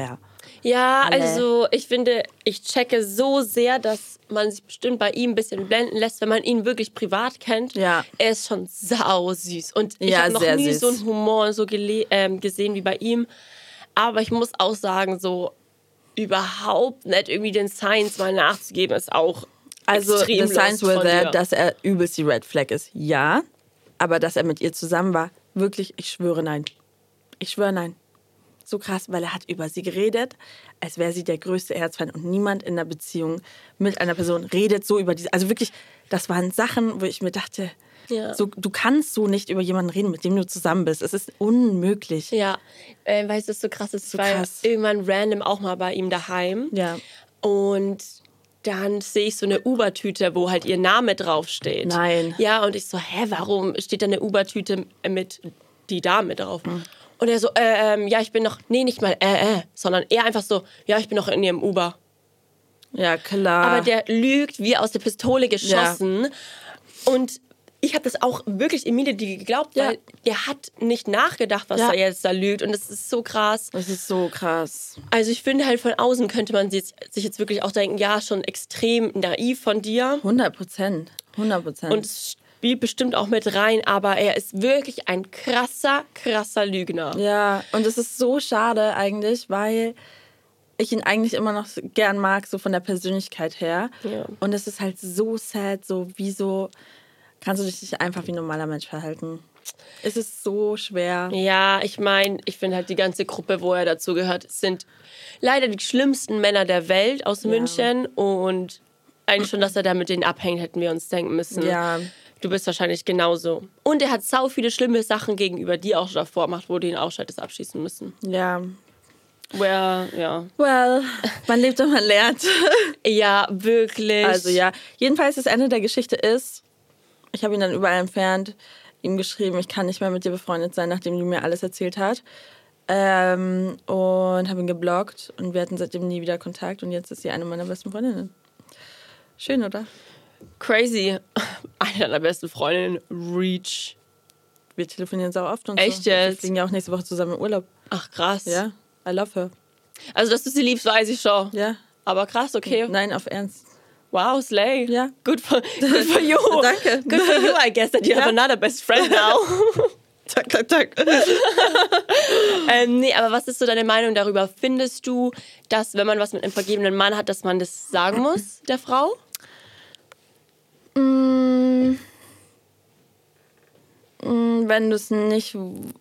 Ja, also ich finde, ich checke so sehr, dass man sich bestimmt bei ihm ein bisschen blenden lässt, wenn man ihn wirklich privat kennt. Ja. Er ist schon sau süß. Und ich habe noch nie so einen Humor so gesehen wie bei ihm. Aber ich muss auch sagen, so überhaupt nicht irgendwie den Signs mal nachzugeben, ist auch extrem the signs were there, dir. dass er übelst die Red Flag ist. Ja, aber dass er mit ihr zusammen war, wirklich, ich schwöre nein. Ich schwöre nein. So krass, weil er hat über sie geredet, als wäre sie der größte Erzfeind und niemand in der Beziehung mit einer Person redet so über diese. Also wirklich, das waren Sachen, wo ich mir dachte, so, du kannst so nicht über jemanden reden, mit dem du zusammen bist. Es ist unmöglich. Ja, weil es so krass ist. Ich war irgendwann random auch mal bei ihm daheim. Ja. Und dann sehe ich so eine Uber-Tüte, wo halt ihr Name draufsteht. Nein. Ja, und ich so, warum steht da eine Uber-Tüte mit die Dame drauf? Und er so, ja, ich bin noch, nee, nicht mal, sondern eher einfach so, ja, ich bin noch in ihrem Uber. Ja, klar. Aber der lügt wie aus der Pistole geschossen. Ja. Und ich habe das auch wirklich immediately geglaubt, weil der hat nicht nachgedacht, was er jetzt da lügt. Und das ist so krass. Das ist so krass. Also ich finde halt von außen könnte man sich jetzt wirklich auch denken, ja, schon extrem naiv von dir. 100%. 100%. Und es spielt bestimmt auch mit rein, aber er ist wirklich ein krasser Lügner. Ja, und es ist so schade eigentlich, weil ich ihn eigentlich immer noch gern mag, so von der Persönlichkeit her. Ja. Und es ist halt so sad, so wieso kannst du dich nicht einfach wie ein normaler Mensch verhalten? Es ist so schwer. Ja, ich meine, ich finde halt die ganze Gruppe, wo er dazu gehört, sind leider die schlimmsten Männer der Welt aus München. Und eigentlich schon, dass er da mit denen abhängt, hätten wir uns denken müssen. Ja. Du bist wahrscheinlich genauso. Und er hat sau viele schlimme Sachen gegenüber dir auch schon davor gemacht, wo die ihn auch hättest abschießen müssen. Ja. Well, man lebt und man lernt. Ja, wirklich. Also ja, jedenfalls das Ende der Geschichte ist, ich habe ihn dann überall entfernt, ihm geschrieben, ich kann nicht mehr mit dir befreundet sein, nachdem du mir alles erzählt hast. Und habe ihn geblockt und wir hatten seitdem nie wieder Kontakt und jetzt ist sie eine meiner besten Freundinnen. Schön, oder? Crazy. Eine deiner besten Freundinnen, Reach. Wir telefonieren sau oft und Echt so. jetzt? Wir fliegen ja auch nächste Woche zusammen in Urlaub. Ach, krass. Ja, I love her. Also, dass du sie liebst, weiß ich schon. Ja. Aber krass, okay. Nein, auf Ernst. Wow, slay. Ja. Good for you. Danke. Good for you, I guess, that you have another best friend now. Tak. Nee, aber was ist so deine Meinung darüber? Findest du, dass, wenn man was mit einem vergebenen Mann hat, dass man das sagen muss, der Frau? Wenn du es nicht...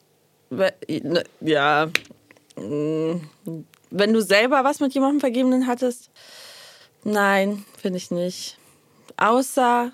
Ja. Wenn du selber was mit jemandem Vergebenen hattest? Nein, finde ich nicht. Außer...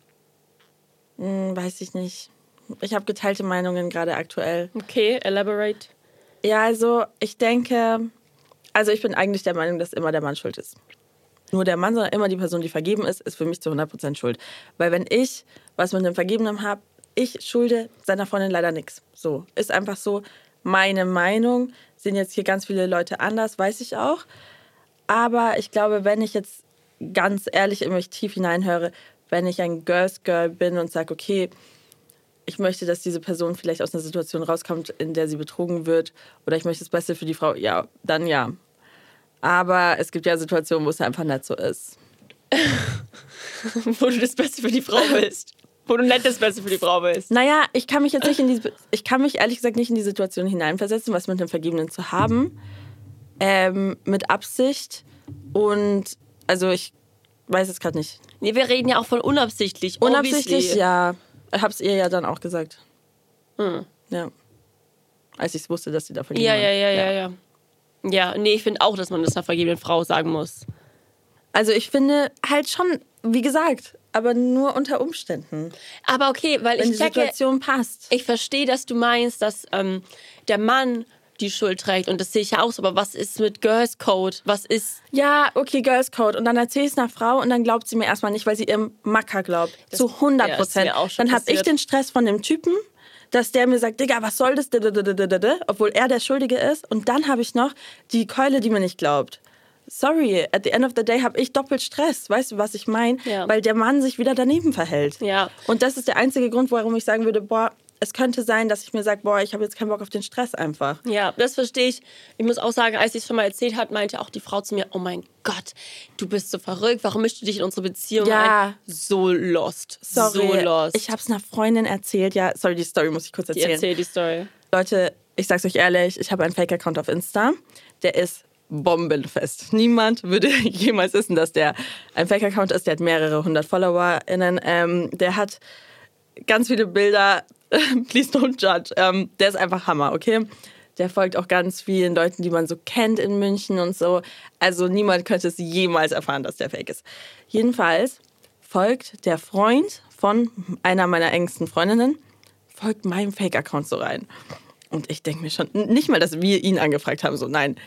weiß ich nicht. Ich habe geteilte Meinungen gerade aktuell. Okay, elaborate. Ja, also ich denke... Also ich bin eigentlich der Meinung, dass immer der Mann schuld ist. Nur der Mann, sondern immer die Person, die vergeben ist für mich zu 100% schuld. Weil wenn ich was mit einem Vergebenen habe, ich schulde seiner Freundin leider nichts. So, ist einfach so meine Meinung. Sehen jetzt hier ganz viele Leute anders, weiß ich auch. Aber ich glaube, wenn ich jetzt ganz ehrlich in mich tief hineinhöre, wenn ich ein Girls Girl bin und sage, okay, ich möchte, dass diese Person vielleicht aus einer Situation rauskommt, in der sie betrogen wird, oder ich möchte das Beste für die Frau, ja, dann ja. Aber es gibt ja Situationen, wo es einfach nicht so ist. Wo du das Beste für die Frau willst. Wo du nicht das Beste für die Frau willst. Naja, ich kann mich ehrlich gesagt nicht in die Situation hineinversetzen, was mit dem Vergebenen zu haben. Mit Absicht. Und, also ich weiß es gerade nicht. Nee, wir reden ja auch von unabsichtlich. Unabsichtlich, obviously. ja. Ich hab's ihr ja dann auch gesagt. Ja. Als ich wusste, dass sie da vergeben hat. Ja. Ja, nee, ich finde auch, dass man das einer vergebenen Frau sagen muss. Also ich finde halt schon, wie gesagt, aber nur unter Umständen. Aber okay, weil wenn ich die Situation passt. Ich verstehe, dass du meinst, dass der Mann die Schuld trägt. Und das sehe ich ja auch so. Aber was ist mit Girls Code? Was ist... Ja, okay, Girls Code. Und dann erzähle ich es einer Frau und dann glaubt sie mir erstmal nicht, weil sie ihrem Macker glaubt. Zu 100%. Ja, dann habe ich den Stress von dem Typen, dass der mir sagt, Digga, was soll das? Obwohl er der Schuldige ist. Und dann habe ich noch die Keule, die mir nicht glaubt. Sorry, at the end of the day habe ich doppelt Stress. Weißt du, was ich meine? Ja. Weil der Mann sich wieder daneben verhält. Ja. Und das ist der einzige Grund, warum ich sagen würde, boah, es könnte sein, dass ich mir sage, boah, ich habe jetzt keinen Bock auf den Stress einfach. Ja, das verstehe ich. Ich muss auch sagen, als ich es schon mal erzählt habe, meinte auch die Frau zu mir, oh mein Gott, du bist so verrückt, warum mischst du dich in unsere Beziehung ein? So lost. Sorry, so lost. Ich habe es einer Freundin erzählt. Ja, sorry, die Story muss ich kurz erzählen. Erzähl die Story. Leute, ich sag's euch ehrlich, ich habe einen Fake-Account auf Insta. Der ist bombenfest. Niemand würde jemals wissen, dass der ein Fake-Account ist. Der hat mehrere 100 FollowerInnen. Der hat ganz viele Bilder. Please don't judge. Der ist einfach Hammer, okay? Der folgt auch ganz vielen Leuten, die man so kennt in München und so. Also niemand könnte es jemals erfahren, dass der fake ist. Jedenfalls folgt der Freund von einer meiner engsten Freundinnen, folgt meinem Fake-Account so rein. Und ich denke mir schon, nicht mal, dass wir ihn angefragt haben, so nein,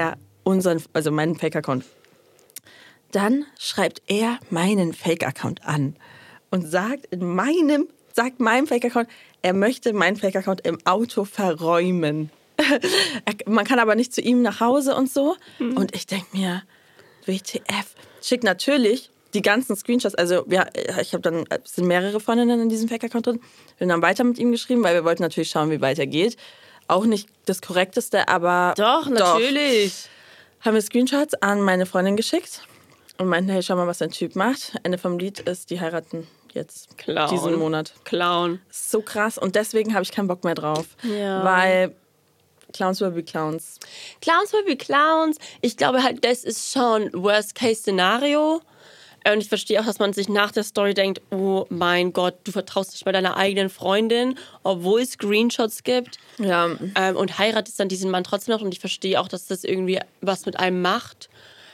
meinen Fake-Account. Dann schreibt er meinen Fake-Account an und sagt meinem Fake-Account, er möchte meinen Fake-Account im Auto verräumen. Man kann aber nicht zu ihm nach Hause und so. Und ich denke mir, WTF. Schickt natürlich die ganzen Screenshots. Also es sind mehrere Freundinnen in diesem Fake-Account drin. Wir haben dann weiter mit ihm geschrieben, weil wir wollten natürlich schauen, wie weiter geht. Auch nicht das Korrekteste, aber Doch, natürlich. Haben wir Screenshots an meine Freundin geschickt und meinten, hey, schau mal, was dein Typ macht. Ende vom Lied ist, die heiraten jetzt diesen Monat. Clown. So krass. Und deswegen habe ich keinen Bock mehr drauf. Ja. Weil Clowns will be Clowns. Clowns will be Clowns. Ich glaube halt, das ist schon Worst-Case-Szenario. Und ich verstehe auch, dass man sich nach der Story denkt, oh mein Gott, du vertraust nicht mal deiner eigenen Freundin, obwohl es Screenshots gibt. Ja. Und heiratest dann diesen Mann trotzdem noch. Und ich verstehe auch, dass das irgendwie was mit einem macht.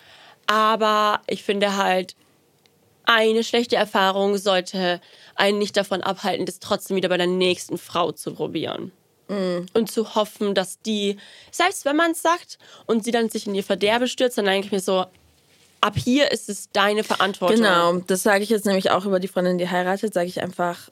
Aber ich finde halt, eine schlechte Erfahrung sollte einen nicht davon abhalten, das trotzdem wieder bei der nächsten Frau zu probieren. Und zu hoffen, dass die, selbst wenn man es sagt und sie dann sich in ihr Verderbe stürzt, dann denke ich mir so, ab hier ist es deine Verantwortung. Genau, das sage ich jetzt nämlich auch über die Freundin, die heiratet, sage ich einfach,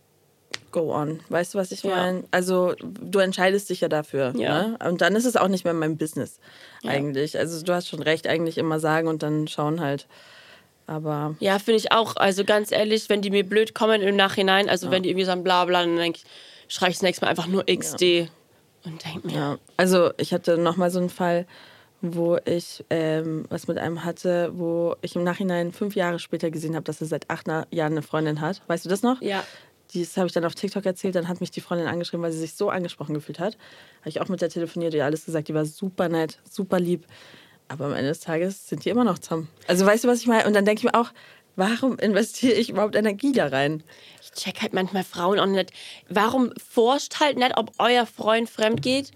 go on. Weißt du, was ich meine? Also du entscheidest dich ja dafür. Ja. Ne? Und dann ist es auch nicht mehr mein Business eigentlich. Also du hast schon recht, eigentlich immer sagen und dann schauen halt. Aber ja, finde ich auch. Also ganz ehrlich, wenn die mir blöd kommen im Nachhinein, also wenn die irgendwie sagen bla bla, dann denke ich, schreibe ich das nächste Mal einfach nur XD. Ja. Und denke mir. Ja. Also ich hatte nochmal so einen Fall, wo ich was mit einem hatte, wo ich im Nachhinein 5 Jahre später gesehen habe, dass er seit 8 Jahren eine Freundin hat. Weißt du das noch? Ja. Das habe ich dann auf TikTok erzählt. Dann hat mich die Freundin angeschrieben, weil sie sich so angesprochen gefühlt hat. Habe ich auch mit der telefoniert, ihr alles gesagt. Die war super nett, super lieb. Aber am Ende des Tages sind die immer noch zusammen. Also weißt du, was ich meine? Und dann denke ich mir auch, warum investiere ich überhaupt Energie da rein? Ich check halt manchmal Frauen auch nicht. Warum forscht halt nicht, ob euer Freund fremd geht?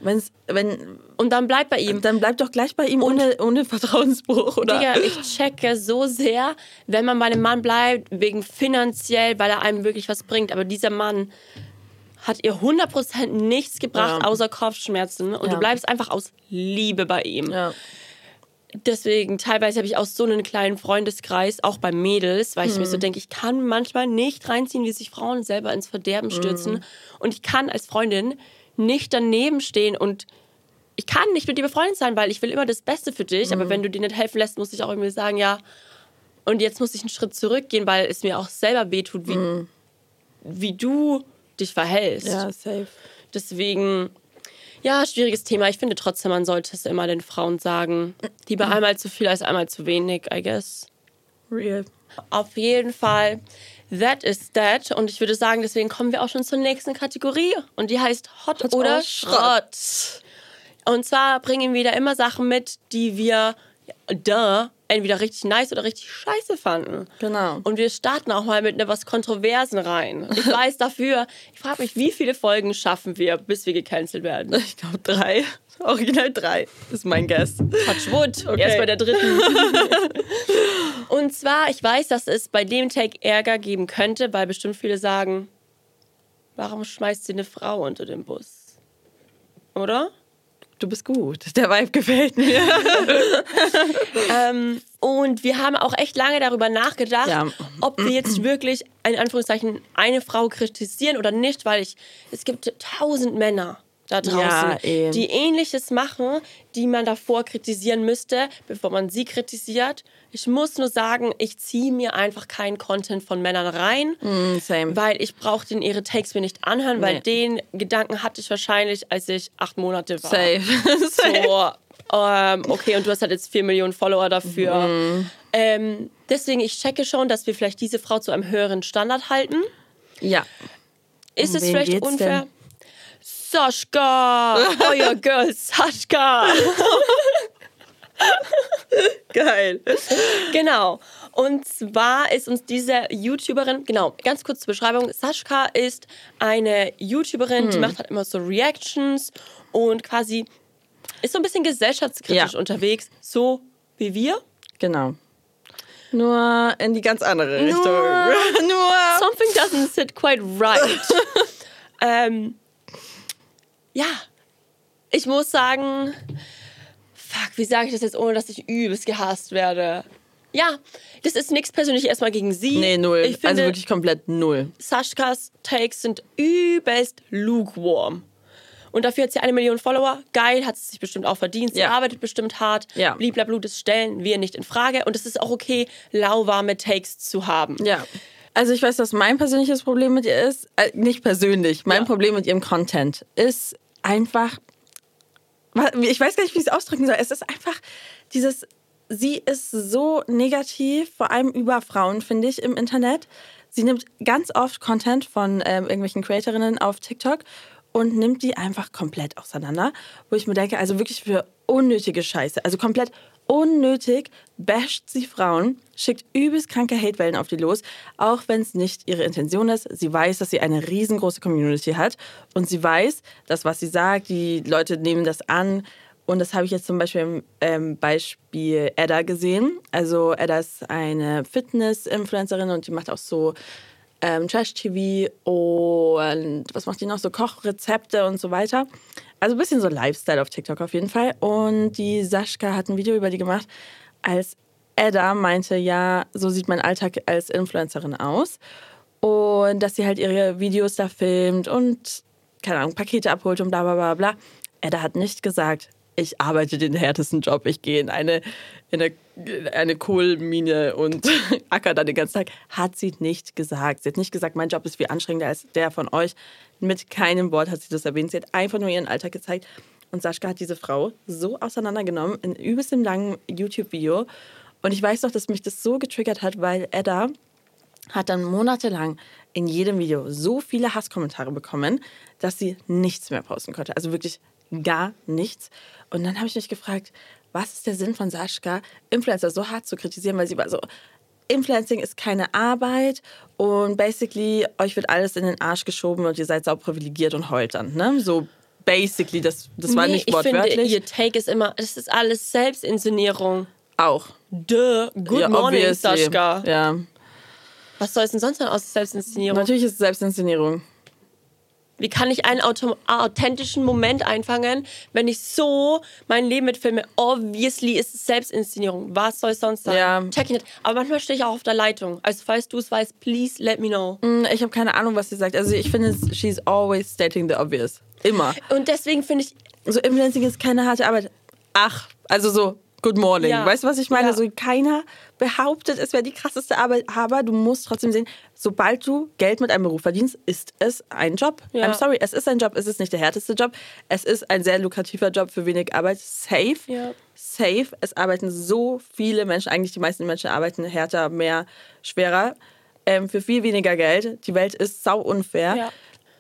Und dann bleibt bei ihm. Dann bleibt doch gleich bei ihm ohne Vertrauensbruch, oder? Digga, ich checke so sehr, wenn man bei einem Mann bleibt, wegen finanziell, weil er einem wirklich was bringt. Aber dieser Mann hat ihr 100% nichts gebracht, außer Kopfschmerzen. Und du bleibst einfach aus Liebe bei ihm. Ja. Deswegen, teilweise habe ich auch so einen kleinen Freundeskreis, auch bei Mädels, weil ich mir so denke, ich kann manchmal nicht reinziehen, wie sich Frauen selber ins Verderben stürzen. Und ich kann als Freundin nicht daneben stehen und ich kann nicht mit dir befreundet sein, weil ich will immer das Beste für dich. Aber wenn du dir nicht helfen lässt, muss ich auch irgendwie sagen, ja, und jetzt muss ich einen Schritt zurückgehen, weil es mir auch selber wehtut, wie du dich verhältst. Ja, safe. Deswegen, ja, schwieriges Thema. Ich finde trotzdem, man sollte es immer den Frauen sagen. Lieber einmal zu viel als einmal zu wenig, I guess. Real. Auf jeden Fall, that is that. Und ich würde sagen, deswegen kommen wir auch schon zur nächsten Kategorie. Und die heißt Hot oder Schrott. Und zwar bringen wir da immer Sachen mit, die wir entweder richtig nice oder richtig scheiße fanden. Genau. Und wir starten auch mal mit etwas Kontroversen rein. Ich weiß dafür, ich frage mich, wie viele Folgen schaffen wir, bis wir gecancelt werden? Ich glaube 3. Original 3 ist mein Guess. Touch wood. Okay. Erst bei der 3. Und zwar, ich weiß, dass es bei dem Take Ärger geben könnte, weil bestimmt viele sagen, warum schmeißt sie eine Frau unter den Bus? Oder? Du bist gut. Der Vibe gefällt mir. Und wir haben auch echt lange darüber nachgedacht, ob wir jetzt wirklich, in Anführungszeichen, eine Frau kritisieren oder nicht, weil es gibt 1000 Männer, da draußen, die Ähnliches machen, die man davor kritisieren müsste, bevor man sie kritisiert. Ich muss nur sagen, ich ziehe mir einfach keinen Content von Männern rein, weil ich brauche denen ihre Takes mir nicht anhören, weil den Gedanken hatte ich wahrscheinlich, als ich 8 Monate war. So, okay, und du hast halt jetzt 4 Millionen Follower dafür. Deswegen, ich checke schon, dass wir vielleicht diese Frau zu einem höheren Standard halten. Ja. Ist es vielleicht unfair? Denn? Sascha! Euer Girl Sascha! Geil. Genau. Und zwar ist uns diese YouTuberin, genau, ganz kurz zur Beschreibung. Sascha ist eine YouTuberin, die macht halt immer so Reactions und quasi ist so ein bisschen gesellschaftskritisch unterwegs, so wie wir. Genau. Nur in die ganz andere Richtung. Nur something doesn't sit quite right. Ja, ich muss sagen, wie sage ich das jetzt, ohne dass ich übelst gehasst werde? Ja, das ist nichts persönlich erstmal gegen sie. Nee, null. Ich finde, also wirklich komplett null. Saschkas Takes sind übelst lukewarm. Und dafür hat sie 1 Million Follower. Geil, hat sie sich bestimmt auch verdient. Sie arbeitet bestimmt hart. Ja. Bliblablu, das stellen wir nicht in Frage. Und es ist auch okay, lauwarme Takes zu haben. Ja. Also ich weiß, was mein persönliches Problem mit ihr ist. Nicht persönlich. Mein Problem mit ihrem Content ist einfach... Ich weiß gar nicht, wie ich es ausdrücken soll. Es ist einfach dieses... Sie ist so negativ, vor allem über Frauen, finde ich, im Internet. Sie nimmt ganz oft Content von irgendwelchen Creatorinnen auf TikTok und nimmt die einfach komplett auseinander. Wo ich mir denke, also wirklich für unnötige Scheiße, also komplett unnötig basht sie Frauen, schickt übelst kranke Hatewellen auf die los, auch wenn es nicht ihre Intention ist. Sie weiß, dass sie eine riesengroße Community hat und sie weiß, dass was sie sagt, die Leute nehmen das an. Und das habe ich jetzt zum Beispiel im Beispiel Edda gesehen. Also Edda ist eine Fitness-Influencerin und die macht auch so Trash-TV und was macht die noch? So Kochrezepte und so weiter. Also ein bisschen so Lifestyle auf TikTok auf jeden Fall. Und die Sascha hat ein Video über die gemacht, als Edda meinte, ja, so sieht mein Alltag als Influencerin aus. Und dass sie halt ihre Videos da filmt und, keine Ahnung, Pakete abholt und bla bla bla bla. Edda hat nicht gesagt, ich arbeite den härtesten Job, ich gehe in eine Kohlmine und acker da den ganzen Tag. Hat sie nicht gesagt. Sie hat nicht gesagt, mein Job ist viel anstrengender als der von euch. Mit keinem Wort hat sie das erwähnt. Sie hat einfach nur ihren Alltag gezeigt. Und Sascha hat diese Frau so auseinandergenommen in übelst einem langen YouTube-Video. Und ich weiß noch, dass mich das so getriggert hat, weil Edda hat dann monatelang in jedem Video so viele Hasskommentare bekommen, dass sie nichts mehr posten konnte. Also wirklich gar nichts. Und dann habe ich mich gefragt, was ist der Sinn von Sascha, Influencer so hart zu kritisieren, weil sie war so, Influencing ist keine Arbeit und basically euch wird alles in den Arsch geschoben und ihr seid sau privilegiert und heult dann, ne? So basically, das war nicht wortwörtlich. Ich finde, ihr Take ist immer, es ist alles Selbstinszenierung. Auch. Good morning, Sascha. Ja. Was soll es denn sonst noch aus Selbstinszenierung? Natürlich ist es Selbstinszenierung. Wie kann ich einen authentischen Moment einfangen, wenn ich so mein Leben mitfilme? Obviously ist es Selbstinszenierung. Was soll es sonst sein? Ja. Check ich nicht. Aber manchmal stehe ich auch auf der Leitung. Also falls du es weißt, please let me know. Ich habe keine Ahnung, was sie sagt. Also ich finde, she's always stating the obvious. Immer. Und deswegen finde ich... So, Influencing ist keine harte Arbeit. Ach, also so... Good morning. Ja. Weißt du, was ich meine? Ja. So, keiner behauptet, es wäre die krasseste Arbeit, aber du musst trotzdem sehen, sobald du Geld mit einem Beruf verdienst, ist es ein Job. Ja. I'm sorry, es ist ein Job, es ist nicht der härteste Job. Es ist ein sehr lukrativer Job für wenig Arbeit. Safe. Ja. Safe. Es arbeiten so viele Menschen, eigentlich die meisten Menschen arbeiten härter, mehr, schwerer, für viel weniger Geld. Die Welt ist sau unfair. Ja.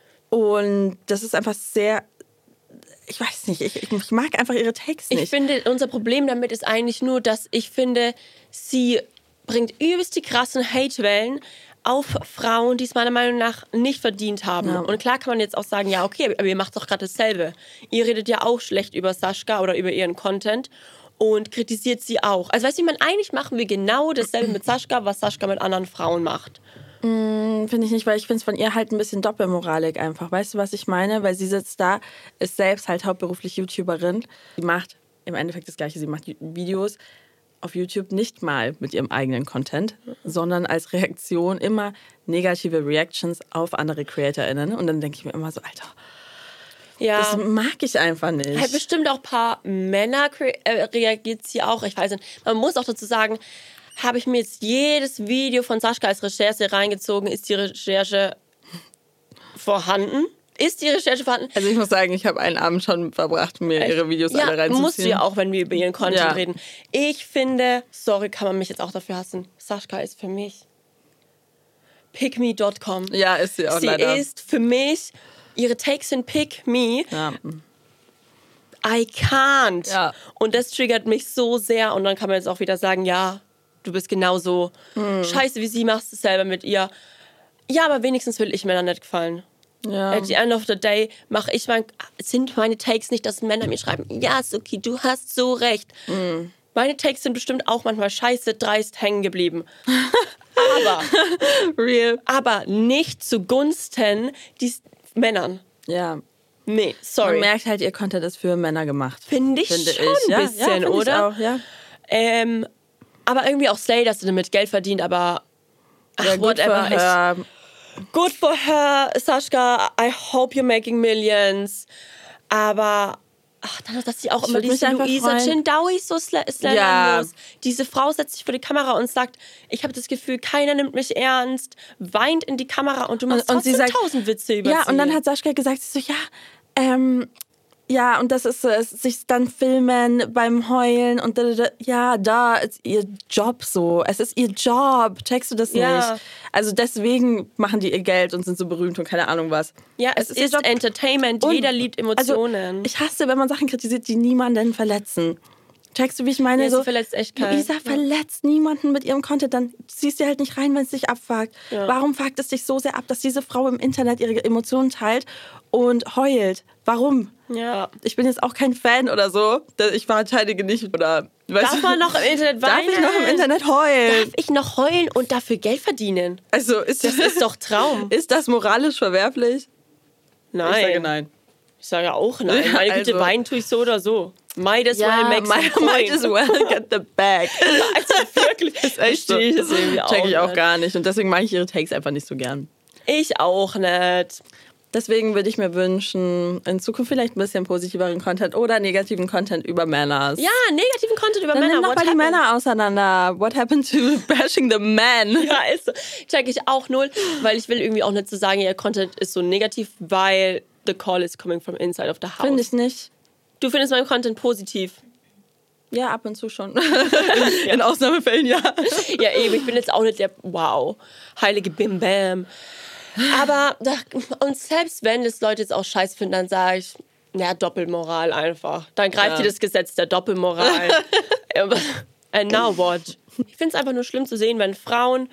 Und das ist einfach sehr... Ich weiß nicht, ich mag einfach ihre Takes nicht. Ich finde, unser Problem damit ist eigentlich nur, dass ich finde, sie bringt übelst die krassen Hatewellen auf Frauen, die es meiner Meinung nach nicht verdient haben. Ja. Und klar kann man jetzt auch sagen, ja okay, aber ihr macht doch gerade dasselbe. Ihr redet ja auch schlecht über Sascha oder über ihren Content und kritisiert sie auch. Also weißt du, eigentlich machen wir genau dasselbe mit Sascha, was Sascha mit anderen Frauen macht. Finde ich nicht, weil ich finde es von ihr halt ein bisschen Doppelmoralik einfach. Weißt du, was ich meine? Weil sie sitzt da, ist selbst halt hauptberuflich YouTuberin. Sie macht im Endeffekt das Gleiche. Sie macht Videos auf YouTube nicht mal mit ihrem eigenen Content, sondern als Reaktion immer negative Reactions auf andere CreatorInnen. Und dann denke ich mir immer so, Alter, Ja. Das mag ich einfach nicht. Halt bestimmt auch ein paar Männer reagiert sie auch. Ich weiß nicht. Man muss auch dazu sagen, habe ich mir jetzt jedes Video von Sascha als Recherche reingezogen, ist die Recherche vorhanden? Ist die Recherche vorhanden? Also ich muss sagen, ich habe einen Abend schon verbracht, mir ihre Videos alle reinzuziehen. Musst du ja auch, wenn wir über ihren Content reden. Ich finde, sorry, kann man mich jetzt auch dafür hassen, Sascha ist für mich pickme.com. Ja, ist sie auch leider. Sie ist für mich, ihre Takes sind pick me. Ja. I can't. Ja. Und das triggert mich so sehr. Und dann kann man jetzt auch wieder sagen, ja, du bist genauso scheiße wie sie, machst es selber mit ihr. Ja, aber wenigstens will ich Männern nicht gefallen. Ja. At the end of the day sind meine Takes nicht, dass Männer mir schreiben, ja, Suki, du hast so recht. Meine Takes sind bestimmt auch manchmal scheiße, dreist hängen geblieben. Aber nicht zugunsten Männern. Ja. Nee, sorry. Man merkt halt, ihr Content ist für Männer gemacht. Finde ich schon ein bisschen, oder? Ich auch, ja. Aber irgendwie auch Slay, dass sie damit Geld verdient, aber whatever. Good for her, Sascha. I hope you're making millions. Aber dann, dass sie auch immer diese Luisa Chindawi so slandern muss. Diese Frau setzt sich vor die Kamera und sagt, ich habe das Gefühl, keiner nimmt mich ernst, weint in die Kamera und du machst trotzdem 1000 Witze über sie. Ja, und dann hat Sascha gesagt, sie so, ja, und das ist sich dann filmen beim Heulen und da ist ihr Job so. Es ist ihr Job. Checkst du das nicht? Also deswegen machen die ihr Geld und sind so berühmt und keine Ahnung was. Ja, es ist Entertainment. Jeder liebt Emotionen. Also, ich hasse, wenn man Sachen kritisiert, die niemanden verletzen. Checkst du, wie ich meine? Ja, sie verletzt echt keinen. Luisa verletzt niemanden mit ihrem Content. Dann ziehst du halt nicht rein, wenn es dich abfuckt. Ja. Warum fuckt es dich so sehr ab, dass diese Frau im Internet ihre Emotionen teilt und heult? Warum? Ja. Ich bin jetzt auch kein Fan oder so. Ich verteidige nicht. Oder, darf man noch im Internet weinen? Darf ich noch im Internet heulen? Darf ich noch heulen und dafür Geld verdienen? Also das ist doch Traum. Ist das moralisch verwerflich? Nein. Ich sage nein. Ich sage auch nein. Meine Güte, weinen tue ich so oder so. Might as well make some coin. Might as well get the bag. Also wirklich. Das ist echt so. Check ich auch gar nicht. Und deswegen mache ich ihre Takes einfach nicht so gern. Ich auch nicht. Deswegen würde ich mir wünschen, in Zukunft vielleicht ein bisschen positiveren Content oder negativen Content über Männer. Ja, negativen Content über Dann Männer. Dann noch mal die Männer auseinander. What happened to bashing the man? Ja, ist so. Check ich auch null, weil ich will irgendwie auch nicht so sagen, ihr Content ist so negativ, weil the call is coming from inside of the house. Finde ich nicht. Du findest meinen Content positiv? Ja, ab und zu schon. In Ausnahmefällen, ja. Ja, eben. Ich bin jetzt auch nicht der, wow, heilige Bim Bam. Aber, und selbst wenn das Leute jetzt auch scheiße finden, dann sage ich, ja, Doppelmoral einfach. Dann greift ihr das Gesetz der Doppelmoral. And now what? Ich finde es einfach nur schlimm zu sehen, wenn Frauen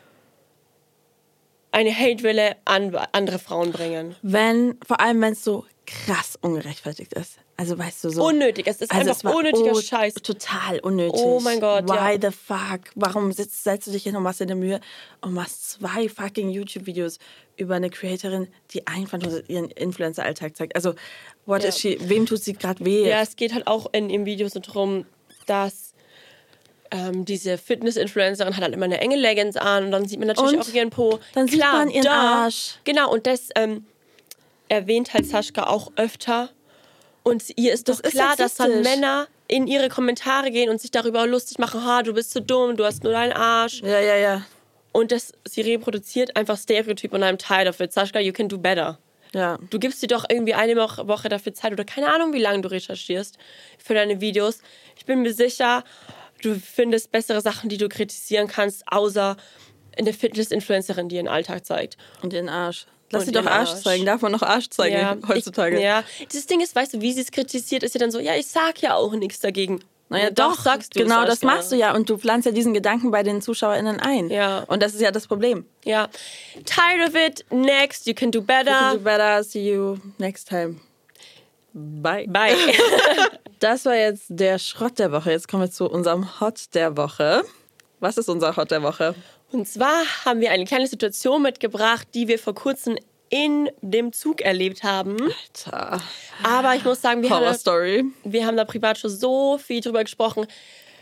eine Hatewelle an andere Frauen bringen. Vor allem, wenn es so krass ungerechtfertigt ist. Also weißt du so. Unnötig, es ist einfach unnötiger Scheiß. Total unnötig. Oh mein Gott, Why the fuck? Warum setzt du dich hin und machst dir eine Mühe und machst 2 fucking YouTube-Videos über eine Creatorin, die einfach nur ihren Influencer-Alltag zeigt? Also, wem tut sie gerade weh? Ja, es geht halt auch in ihrem Video so drum, dass diese Fitness-Influencerin hat halt immer eine enge Leggings an und dann sieht man natürlich auch ihren Po. Dann sieht man ihren Arsch. Genau, und das erwähnt halt Sascha auch öfter. Und ihr ist doch klar, dass dann Männer in ihre Kommentare gehen und sich darüber lustig machen, du bist zu dumm, du hast nur deinen Arsch. Ja. Und sie reproduziert einfach Stereotyp und I'm tired of it. Sascha, you can do better. Ja. Du gibst dir doch irgendwie eine Woche dafür Zeit oder keine Ahnung, wie lange du recherchierst für deine Videos. Ich bin mir sicher, du findest bessere Sachen, die du kritisieren kannst, außer eine Fitness-Influencerin, die ihren Alltag zeigt. Und ihren Arsch. Lass sie doch Arsch zeigen. Darf man noch Arsch zeigen heutzutage? Das Ding ist, weißt du, wie sie es kritisiert, ist ja dann so, ja, ich sag ja auch nichts dagegen. Naja, doch, sagst du. Genau, das machst du ja. Und du pflanzt ja diesen Gedanken bei den ZuschauerInnen ein. Ja. Und das ist ja das Problem. Ja. Tired of it. Next. You can do better. You can do better. See you next time. Bye. Bye. Das war jetzt der Schrott der Woche. Jetzt kommen wir zu unserem Hot der Woche. Was ist unser Hot der Woche? Und zwar haben wir eine kleine Situation mitgebracht, die wir vor kurzem in dem Zug erlebt haben. Alter. Aber ich muss sagen, wir haben da privat schon so viel drüber gesprochen.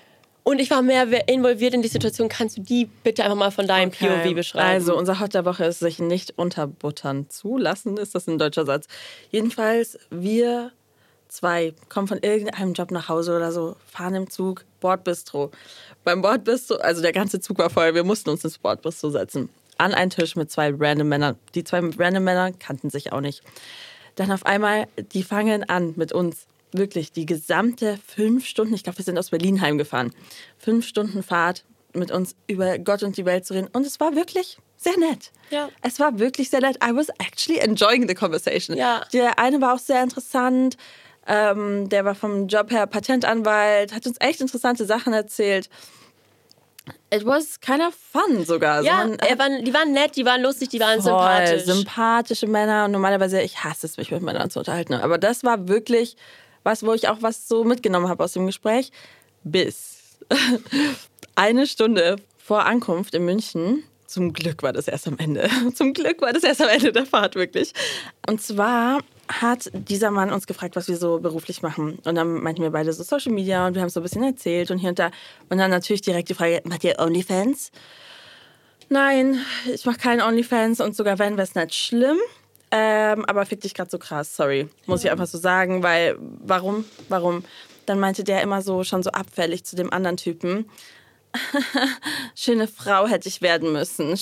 Und ich war mehr involviert in die Situation. Kannst du die bitte einfach mal von deinem POV beschreiben? Also unser Hot der Woche ist sich nicht unterbuttern zu lassen. Ist das ein deutscher Satz? Jedenfalls, wir 2 kommen von irgendeinem Job nach Hause oder so, fahren im Zug, Bordbistro. Beim Bordbistro, also der ganze Zug war voll, wir mussten uns ins Bordbistro setzen. An einen Tisch mit 2 random Männern. Die 2 random Männer kannten sich auch nicht. Dann auf einmal, die fangen an mit uns. Wirklich die gesamte 5 Stunden, ich glaube, wir sind aus Berlin heimgefahren, 5 Stunden Fahrt mit uns über Gott und die Welt zu reden. Und es war wirklich sehr nett. Ja. Es war wirklich sehr nett. I was actually enjoying the conversation. Ja. Der eine war auch sehr interessant. Der war vom Job her Patentanwalt, hat uns echt interessante Sachen erzählt. It was kind of fun sogar. Ja, also die waren nett, die waren lustig, die waren sympathisch. Sympathische Männer. Und normalerweise, ich hasse es, mich mit Männern zu unterhalten. Aber das war wirklich was, wo ich auch was so mitgenommen habe aus dem Gespräch. Bis 1 Stunde vor Ankunft in München. Zum Glück war das erst am Ende. Zum Glück war das erst am Ende der Fahrt, wirklich. Und zwar hat dieser Mann uns gefragt, was wir so beruflich machen. Und dann meinten wir beide so Social Media und wir haben so ein bisschen erzählt und hier und da. Und dann natürlich direkt die Frage, macht ihr OnlyFans? Nein, ich mache keinen OnlyFans und sogar wenn, wäre es nicht schlimm. Aber fick dich gerade so krass, sorry. Muss ich einfach so sagen, weil, warum? Dann meinte der immer so, schon so abfällig zu dem anderen Typen. Schöne Frau hätte ich werden müssen.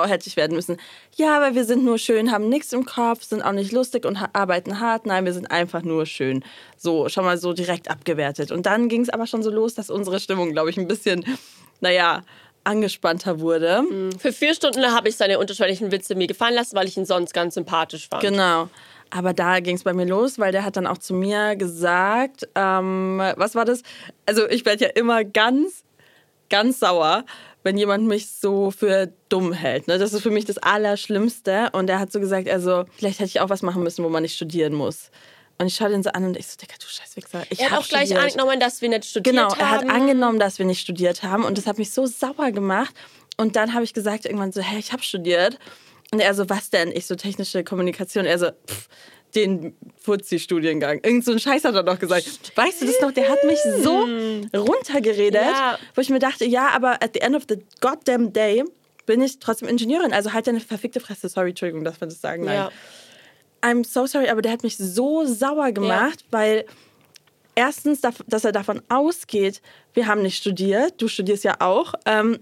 Ja, aber wir sind nur schön, haben nichts im Kopf, sind auch nicht lustig und arbeiten hart. Nein, wir sind einfach nur schön. So, schon mal so direkt abgewertet. Und dann ging es aber schon so los, dass unsere Stimmung, glaube ich, ein bisschen, angespannter wurde. Für 4 Stunden habe ich seine unterschwelligen Witze mir gefallen lassen, weil ich ihn sonst ganz sympathisch fand. Genau. Aber da ging es bei mir los, weil der hat dann auch zu mir gesagt, was war das? Also ich werde ja immer ganz sauer, wenn jemand mich so für dumm hält. Ne? Das ist für mich das Allerschlimmste. Und er hat so gesagt, also vielleicht hätte ich auch was machen müssen, wo man nicht studieren muss. Und ich schaue den so an und ich so, Digga, du Scheißwichser. Er hat auch gleich angenommen, dass wir nicht studiert haben. Genau, er hat angenommen, dass wir nicht studiert haben. Und das hat mich so sauer gemacht. Und dann habe ich gesagt irgendwann so, hey, ich habe studiert. Und er so, was denn? Ich so, technische Kommunikation. Er so, den Fuzzi-Studiengang. Irgend so ein Scheiß hat er doch gesagt. Weißt du das noch? Der hat mich so runtergeredet, wo ich mir dachte, ja, aber at the end of the goddamn day bin ich trotzdem Ingenieurin. Also halt deine verfickte Fresse. Sorry, Entschuldigung, dass wir das sagen. Nein. Ja. I'm so sorry, aber der hat mich so sauer gemacht, weil erstens, dass er davon ausgeht, wir haben nicht studiert, du studierst ja auch.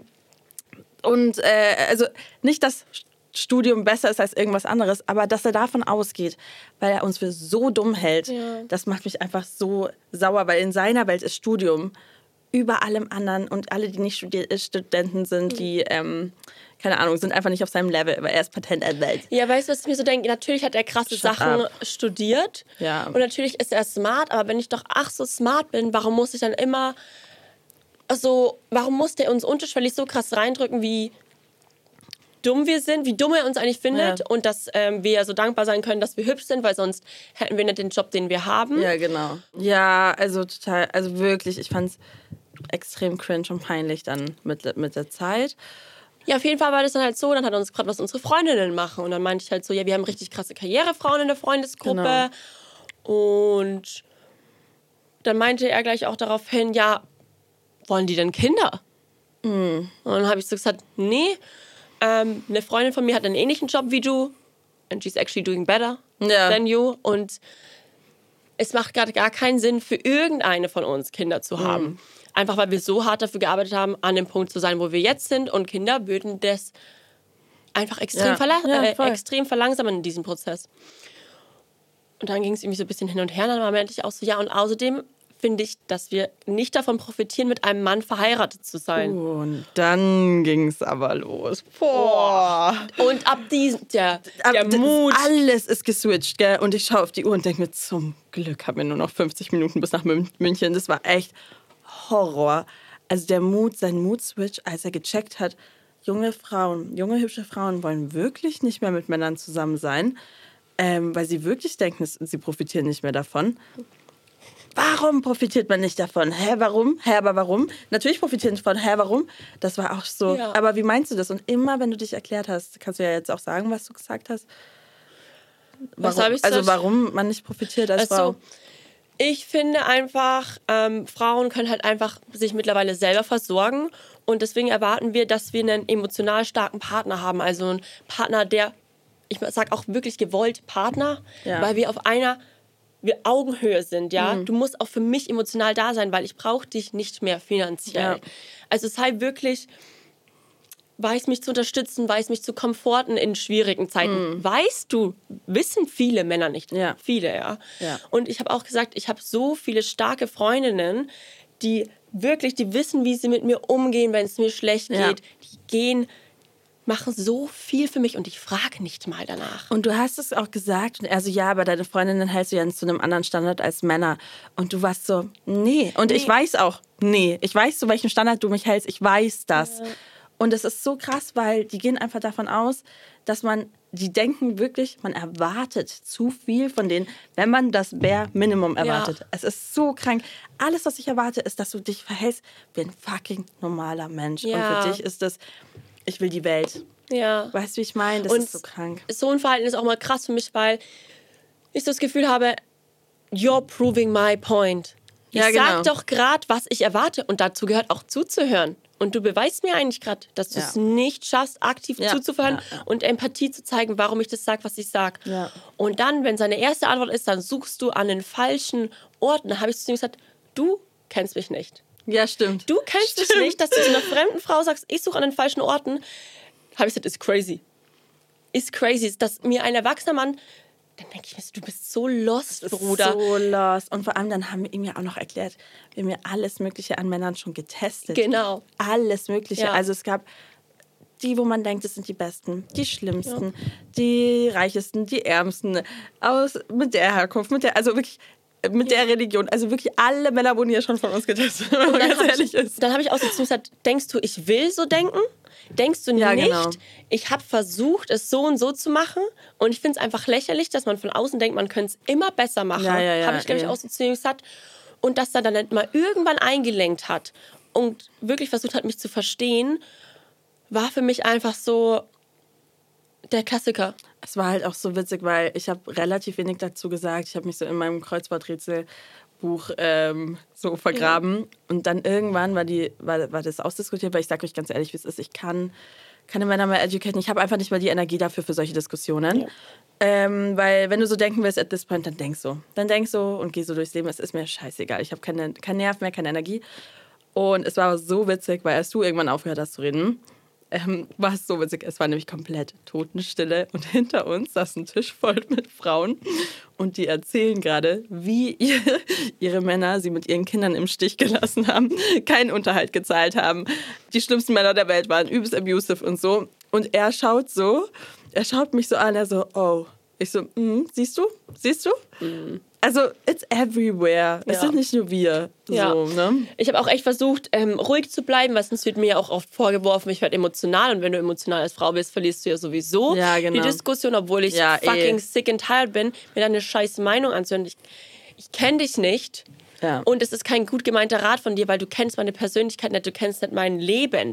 Also nicht, dass Studium besser ist als irgendwas anderes, aber dass er davon ausgeht, weil er uns für so dumm hält, das macht mich einfach so sauer, weil in seiner Welt ist Studium über allem anderen und alle, die nicht Studenten sind, die, keine Ahnung, sind einfach nicht auf seinem Level, aber er ist Patentanwalt. Ja, weißt du, was ich mir so denke? Natürlich hat er krasse Sachen studiert und natürlich ist er smart, aber wenn ich doch so smart bin, warum muss ich dann immer warum muss der uns unterschwellig so krass reindrücken, wie dumm wir sind, wie dumm er uns eigentlich findet und dass wir ja so dankbar sein können, dass wir hübsch sind, weil sonst hätten wir nicht den Job, den wir haben. Ja, genau. Ja, also total, also wirklich, ich fand's extrem cringe und peinlich dann mit der Zeit. Ja, auf jeden Fall war das dann halt so, dann hat er uns gefragt, was unsere Freundinnen machen und dann meinte ich halt so, ja, wir haben richtig krasse Karrierefrauen in der Freundesgruppe und dann meinte er gleich auch darauf hin, ja, wollen die denn Kinder? Und dann habe ich so gesagt, nee, eine Freundin von mir hat einen ähnlichen Job wie du and she's actually doing better than you und es macht gerade gar keinen Sinn für irgendeine von uns Kinder zu haben. Einfach weil wir so hart dafür gearbeitet haben, an dem Punkt zu sein, wo wir jetzt sind und Kinder würden das einfach extrem verlangsamen in diesem Prozess. Und dann ging es irgendwie so ein bisschen hin und her, dann meinte ich auch so, ja und außerdem finde ich, dass wir nicht davon profitieren, mit einem Mann verheiratet zu sein. Und dann ging es aber los. Boah. Und ab diesem, der Mut. Alles ist geswitcht, gell? Und ich schaue auf die Uhr und denke mir, zum Glück haben wir nur noch 50 Minuten bis nach München. Das war echt Horror. Also sein Mood-Switch, als er gecheckt hat, junge hübsche Frauen wollen wirklich nicht mehr mit Männern zusammen sein, weil sie wirklich denken, sie profitieren nicht mehr davon. Warum profitiert man nicht davon? Warum? Aber warum? Natürlich profitieren sie davon. Warum? Das war auch so. Ja. Aber wie meinst du das? Und immer, wenn du dich erklärt hast, kannst du ja jetzt auch sagen, was du gesagt hast. Warum, warum man nicht profitiert als Frau? Ich finde einfach, Frauen können halt einfach sich mittlerweile selber versorgen und deswegen erwarten wir, dass wir einen emotional starken Partner haben. Also einen Partner, der, ich sag auch wirklich gewollt Partner, weil wir auf einer Augenhöhe sind, ja. Du musst auch für mich emotional da sein, weil ich brauche dich nicht mehr finanziell. Ja. Also sei wirklich, weiß mich zu unterstützen, weiß mich zu komforten in schwierigen Zeiten. Weißt du, wissen viele Männer nicht. Ja. Viele, ja. Und ich habe auch gesagt, ich habe so viele starke Freundinnen, die wissen, wie sie mit mir umgehen, wenn es mir schlecht geht. Die machen so viel für mich und ich frage nicht mal danach. Und du hast es auch gesagt, also ja, aber deine Freundinnen hältst du ja zu einem anderen Standard als Männer. Und du warst so, nee. Und ich weiß auch, nee. Ich weiß, zu welchem Standard du mich hältst. Ich weiß das. Ja. Und es ist so krass, weil die gehen einfach davon aus, dass die denken wirklich, man erwartet zu viel von denen, wenn man das Bare Minimum erwartet. Ja. Es ist so krank. Alles, was ich erwarte, ist, dass du dich verhältst wie ein fucking normaler Mensch. Ja. Und für dich ist das, ich will die Welt. Ja. Weißt du, wie ich meine? Das ist so krank. So ein Verhalten ist auch mal krass für mich, weil ich so das Gefühl habe, you're proving my point. Ich sag doch gerade, was ich erwarte und dazu gehört auch zuzuhören. Und du beweist mir eigentlich gerade, dass du es nicht schaffst, aktiv zuzuhören und Empathie zu zeigen, warum ich das sage, was ich sage. Ja. Und dann, wenn seine erste Antwort ist, dann suchst du an den falschen Orten. Dann habe ich zu ihm gesagt, du kennst mich nicht. Ja, stimmt. Du kennst mich nicht, dass du zu einer fremden Frau sagst, ich suche an den falschen Orten. Habe ich gesagt, ist crazy. Ist crazy, dass mir ein erwachsener Mann... Dann denke ich mir, du bist so lost, Bruder. So lost. Und vor allem, dann haben wir ihm ja auch noch erklärt, wir haben ja alles Mögliche an Männern schon getestet. Genau. Alles Mögliche. Ja. Also es gab die, wo man denkt, das sind die Besten, die Schlimmsten, die Reichesten, die Ärmsten, mit der Herkunft, also wirklich mit der Religion. Also wirklich alle Männer wurden ja schon von uns getestet, wenn man ganz ehrlich ist. Dann habe ich auch so gesagt, denkst du, ich will so denken? Denkst du nicht, genau. Ich habe versucht, es so und so zu machen und ich finde es einfach lächerlich, dass man von außen denkt, man könnte es immer besser machen. Ja, habe ich, glaube ich, auch so zu ihm gesagt. Und dass er dann nicht mal irgendwann eingelenkt hat und wirklich versucht hat, mich zu verstehen, war für mich einfach so der Klassiker. Es war halt auch so witzig, weil ich habe relativ wenig dazu gesagt. Ich habe mich so in meinem Kreuzworträtselbuch so vergraben. Ja. Und dann irgendwann war das ausdiskutiert, weil ich sage euch ganz ehrlich, wie es ist. Ich kann keine Männer mehr educaten. Ich habe einfach nicht mal die Energie dafür für solche Diskussionen. Ja. Weil wenn du so denken willst at this point, dann denkst du. Und geh so durchs Leben. Es ist mir scheißegal. Ich habe keinen Nerv mehr, keine Energie. Und es war so witzig, weil als du irgendwann aufgehört hast zu reden, war es so witzig. Es war nämlich komplett Totenstille und hinter uns saß ein Tisch voll mit Frauen und die erzählen gerade, wie ihre Männer sie mit ihren Kindern im Stich gelassen haben, keinen Unterhalt gezahlt haben, die schlimmsten Männer der Welt waren, übelst abusive und so. Und er schaut mich so an, er so, oh. Ich so, siehst du? Also, it's everywhere. Es sind nicht nur wir. Ja. So, ne? Ich habe auch echt versucht, ruhig zu bleiben, weil sonst wird mir ja auch oft vorgeworfen, ich werde emotional. Und wenn du emotional als Frau bist, verlierst du ja sowieso die Diskussion, obwohl ich fucking sick and tired bin, mir deine scheiß Meinung anzuhören. Ich kenne dich nicht. Ja. Und es ist kein gut gemeinter Rat von dir, weil du kennst meine Persönlichkeit nicht, du kennst nicht mein Leben.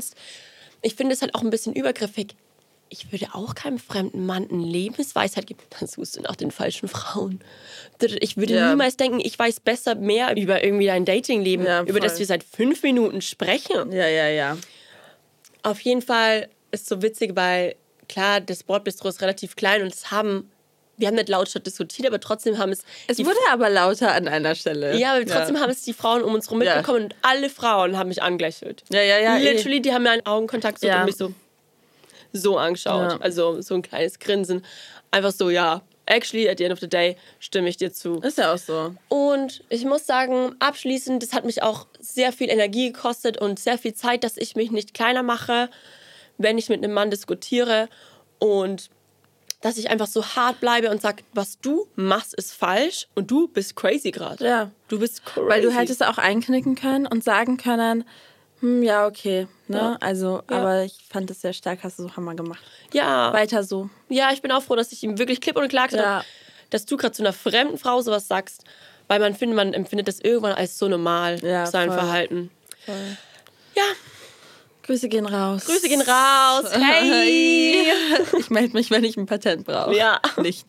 Ich finde es halt auch ein bisschen übergriffig. Ich würde auch keinem fremden Mann eine Lebensweisheit geben. Dann suchst du nach den falschen Frauen. Ich würde niemals denken, ich weiß mehr über irgendwie dein Datingleben, über das wir seit 5 Minuten sprechen. Ja. Auf jeden Fall ist es so witzig, weil klar, das Bordbistro ist relativ klein und wir haben nicht lautstark diskutiert, aber trotzdem haben es... Es wurde aber lauter an einer Stelle. Ja, aber trotzdem haben es die Frauen um uns herum mitbekommen und alle Frauen haben mich angelächelt. Ja. Literally, die haben mir einen Augenkontakt und mich so angeschaut. Ja. Also so ein kleines Grinsen. Einfach so, actually, at the end of the day, stimme ich dir zu. Ist ja auch so. Und ich muss sagen, abschließend, das hat mich auch sehr viel Energie gekostet und sehr viel Zeit, dass ich mich nicht kleiner mache, wenn ich mit einem Mann diskutiere und dass ich einfach so hart bleibe und sage, was du machst, ist falsch und du bist crazy gerade. Ja. Du bist crazy. Weil du hättest auch einknicken können und sagen können, ja, okay. Ne? Ja. Also, aber ich fand es sehr stark, hast du so Hammer gemacht. Ja. Weiter so. Ja, ich bin auch froh, dass ich ihm wirklich klipp und klar gesagt habe, dass du gerade zu einer fremden Frau sowas sagst, weil man empfindet das irgendwann als so normal, sein Verhalten. Voll. Ja. Grüße gehen raus. Grüße gehen raus. Hey! Ich melde mich, wenn ich ein Patent brauche. Ja. Nicht.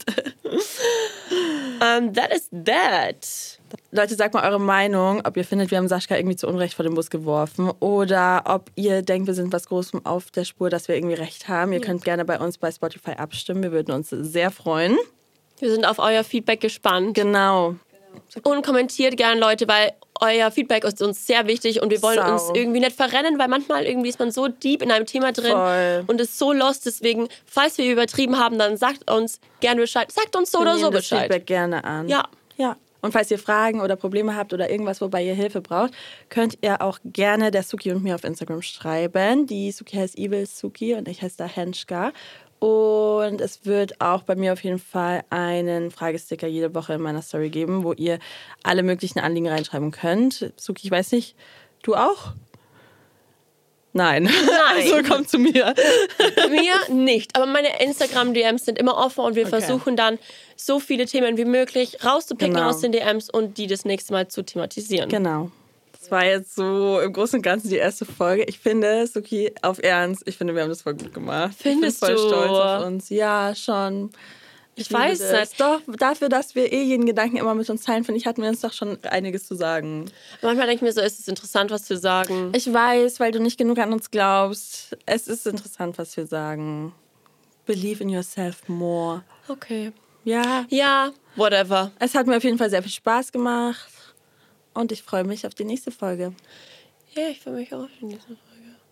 That is that. Leute, sagt mal eure Meinung, ob ihr findet, wir haben Sascha irgendwie zu Unrecht vor den Bus geworfen oder ob ihr denkt, wir sind was Großem auf der Spur, dass wir irgendwie recht haben. Ihr könnt gerne bei uns bei Spotify abstimmen. Wir würden uns sehr freuen. Wir sind auf euer Feedback gespannt. Genau. Und kommentiert gerne, Leute, weil euer Feedback ist uns sehr wichtig und wir wollen uns irgendwie nicht verrennen, weil manchmal irgendwie ist man so deep in einem Thema drin und ist so lost. Deswegen, falls wir übertrieben haben, dann sagt uns gerne Bescheid. Sagt uns so oder so Bescheid. Das Feedback gerne an. Ja. Und falls ihr Fragen oder Probleme habt oder irgendwas, wobei ihr Hilfe braucht, könnt ihr auch gerne der Suki und mir auf Instagram schreiben. Die Suki heißt Evil Suki und ich heiße da Henschka. Und es wird auch bei mir auf jeden Fall einen Fragesticker jede Woche in meiner Story geben, wo ihr alle möglichen Anliegen reinschreiben könnt. Suki, ich weiß nicht, du auch? Nein. Also kommt zu mir. Mir nicht. Aber meine Instagram-DMs sind immer offen und wir versuchen dann so viele Themen wie möglich rauszupicken aus den DMs und die das nächste Mal zu thematisieren. Genau. Das war jetzt so im Großen und Ganzen die erste Folge. Ich finde, Suki, auf Ernst, ich finde, wir haben das voll gut gemacht. Findest ich bin voll du? stolz auf uns. Ja, schon. Ich weiß es. Doch, dafür, dass wir jeden Gedanken immer mit uns teilen, finde ich, hatten wir uns doch schon einiges zu sagen. Manchmal denke ich mir so, ist es interessant, was wir sagen. Ich weiß, weil du nicht genug an uns glaubst. Es ist interessant, was wir sagen. Believe in yourself more. Okay. Ja. Ja, whatever. Es hat mir auf jeden Fall sehr viel Spaß gemacht. Und ich freue mich auf die nächste Folge. Ja, ich freue mich auch auf die nächste Folge.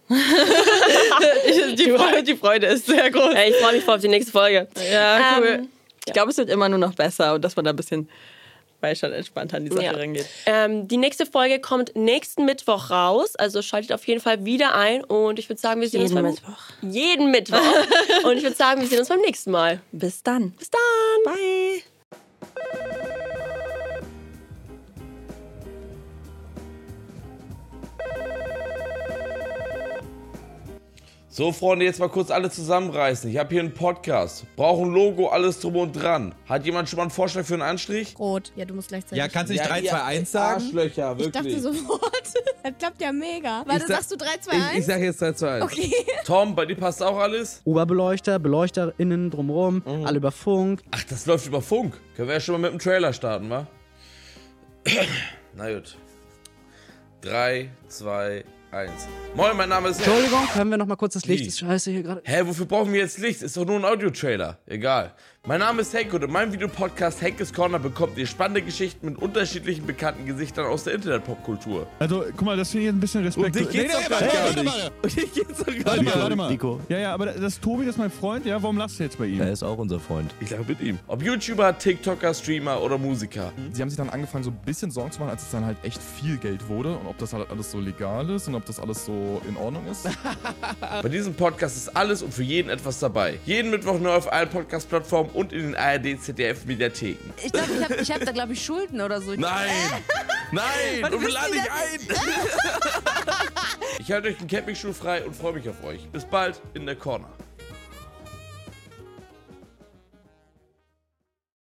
Die Freude ist sehr groß. Ich freue mich voll auf die nächste Folge. Ja, cool. Ich glaube, es wird immer nur noch besser und dass man da ein bisschen schon entspannter an die Sache rangeht. Die nächste Folge kommt nächsten Mittwoch raus. Also schaltet auf jeden Fall wieder ein. Und ich würde sagen, wir sehen uns jeden Mittwoch. Und ich würde sagen, wir sehen uns beim nächsten Mal. Bis dann. Bis dann. Bye. So, Freunde, jetzt mal kurz alle zusammenreißen. Ich habe hier einen Podcast. Brauche ein Logo, alles drum und dran. Hat jemand schon mal einen Vorschlag für einen Anstrich? Rot. Ja, du musst gleichzeitig. Ja, kannst du nicht 3, 2, 1 sagen? Arschlöcher, wirklich. Ich dachte sofort. Das klappt ja mega. Warte, sagst du 3, 2, 1? Ich sag jetzt 3, 2, 1. Okay. Tom, bei dir passt auch alles? Oberbeleuchter, BeleuchterInnen drumherum, alle über Funk. Ach, das läuft über Funk. Können wir ja schon mal mit dem Trailer starten, wa? Na gut. 3, 2, 1. Moin, mein Name ist... Entschuldigung, können wir noch mal kurz das Licht? Das ist scheiße hier gerade. Hä, wofür brauchen wir jetzt Licht? Ist doch nur ein Audio-Trailer. Egal. Mein Name ist Henk und in meinem Videopodcast Henkes Corner bekommt ihr spannende Geschichten mit unterschiedlichen bekannten Gesichtern aus der Internet-Popkultur. Also, guck mal, das finde ich ein bisschen Respekt. Und dich geht's doch gar nicht. Und dich geht's doch gar nicht. Warte mal. Nico. Ja, aber das Tobi, das ist mein Freund, ja, warum lachst du jetzt bei ihm? Er ist auch unser Freund. Ich lache mit ihm. Ob YouTuber, TikToker, Streamer oder Musiker. Sie haben sich dann angefangen, so ein bisschen Sorgen zu machen, als es dann halt echt viel Geld wurde und ob das halt alles so legal ist und ob das alles so in Ordnung ist. Bei diesem Podcast ist alles und für jeden etwas dabei. Jeden Mittwoch neu auf allen Podcast-Plattformen und in den ARD, ZDF, Mediatheken. Ich glaube, ich hab da, glaube ich, Schulden oder so. Nein! Nein! Und wir laden dich ein! Ich halte euch den Campingstuhl frei und freue mich auf euch. Bis bald in der Corner.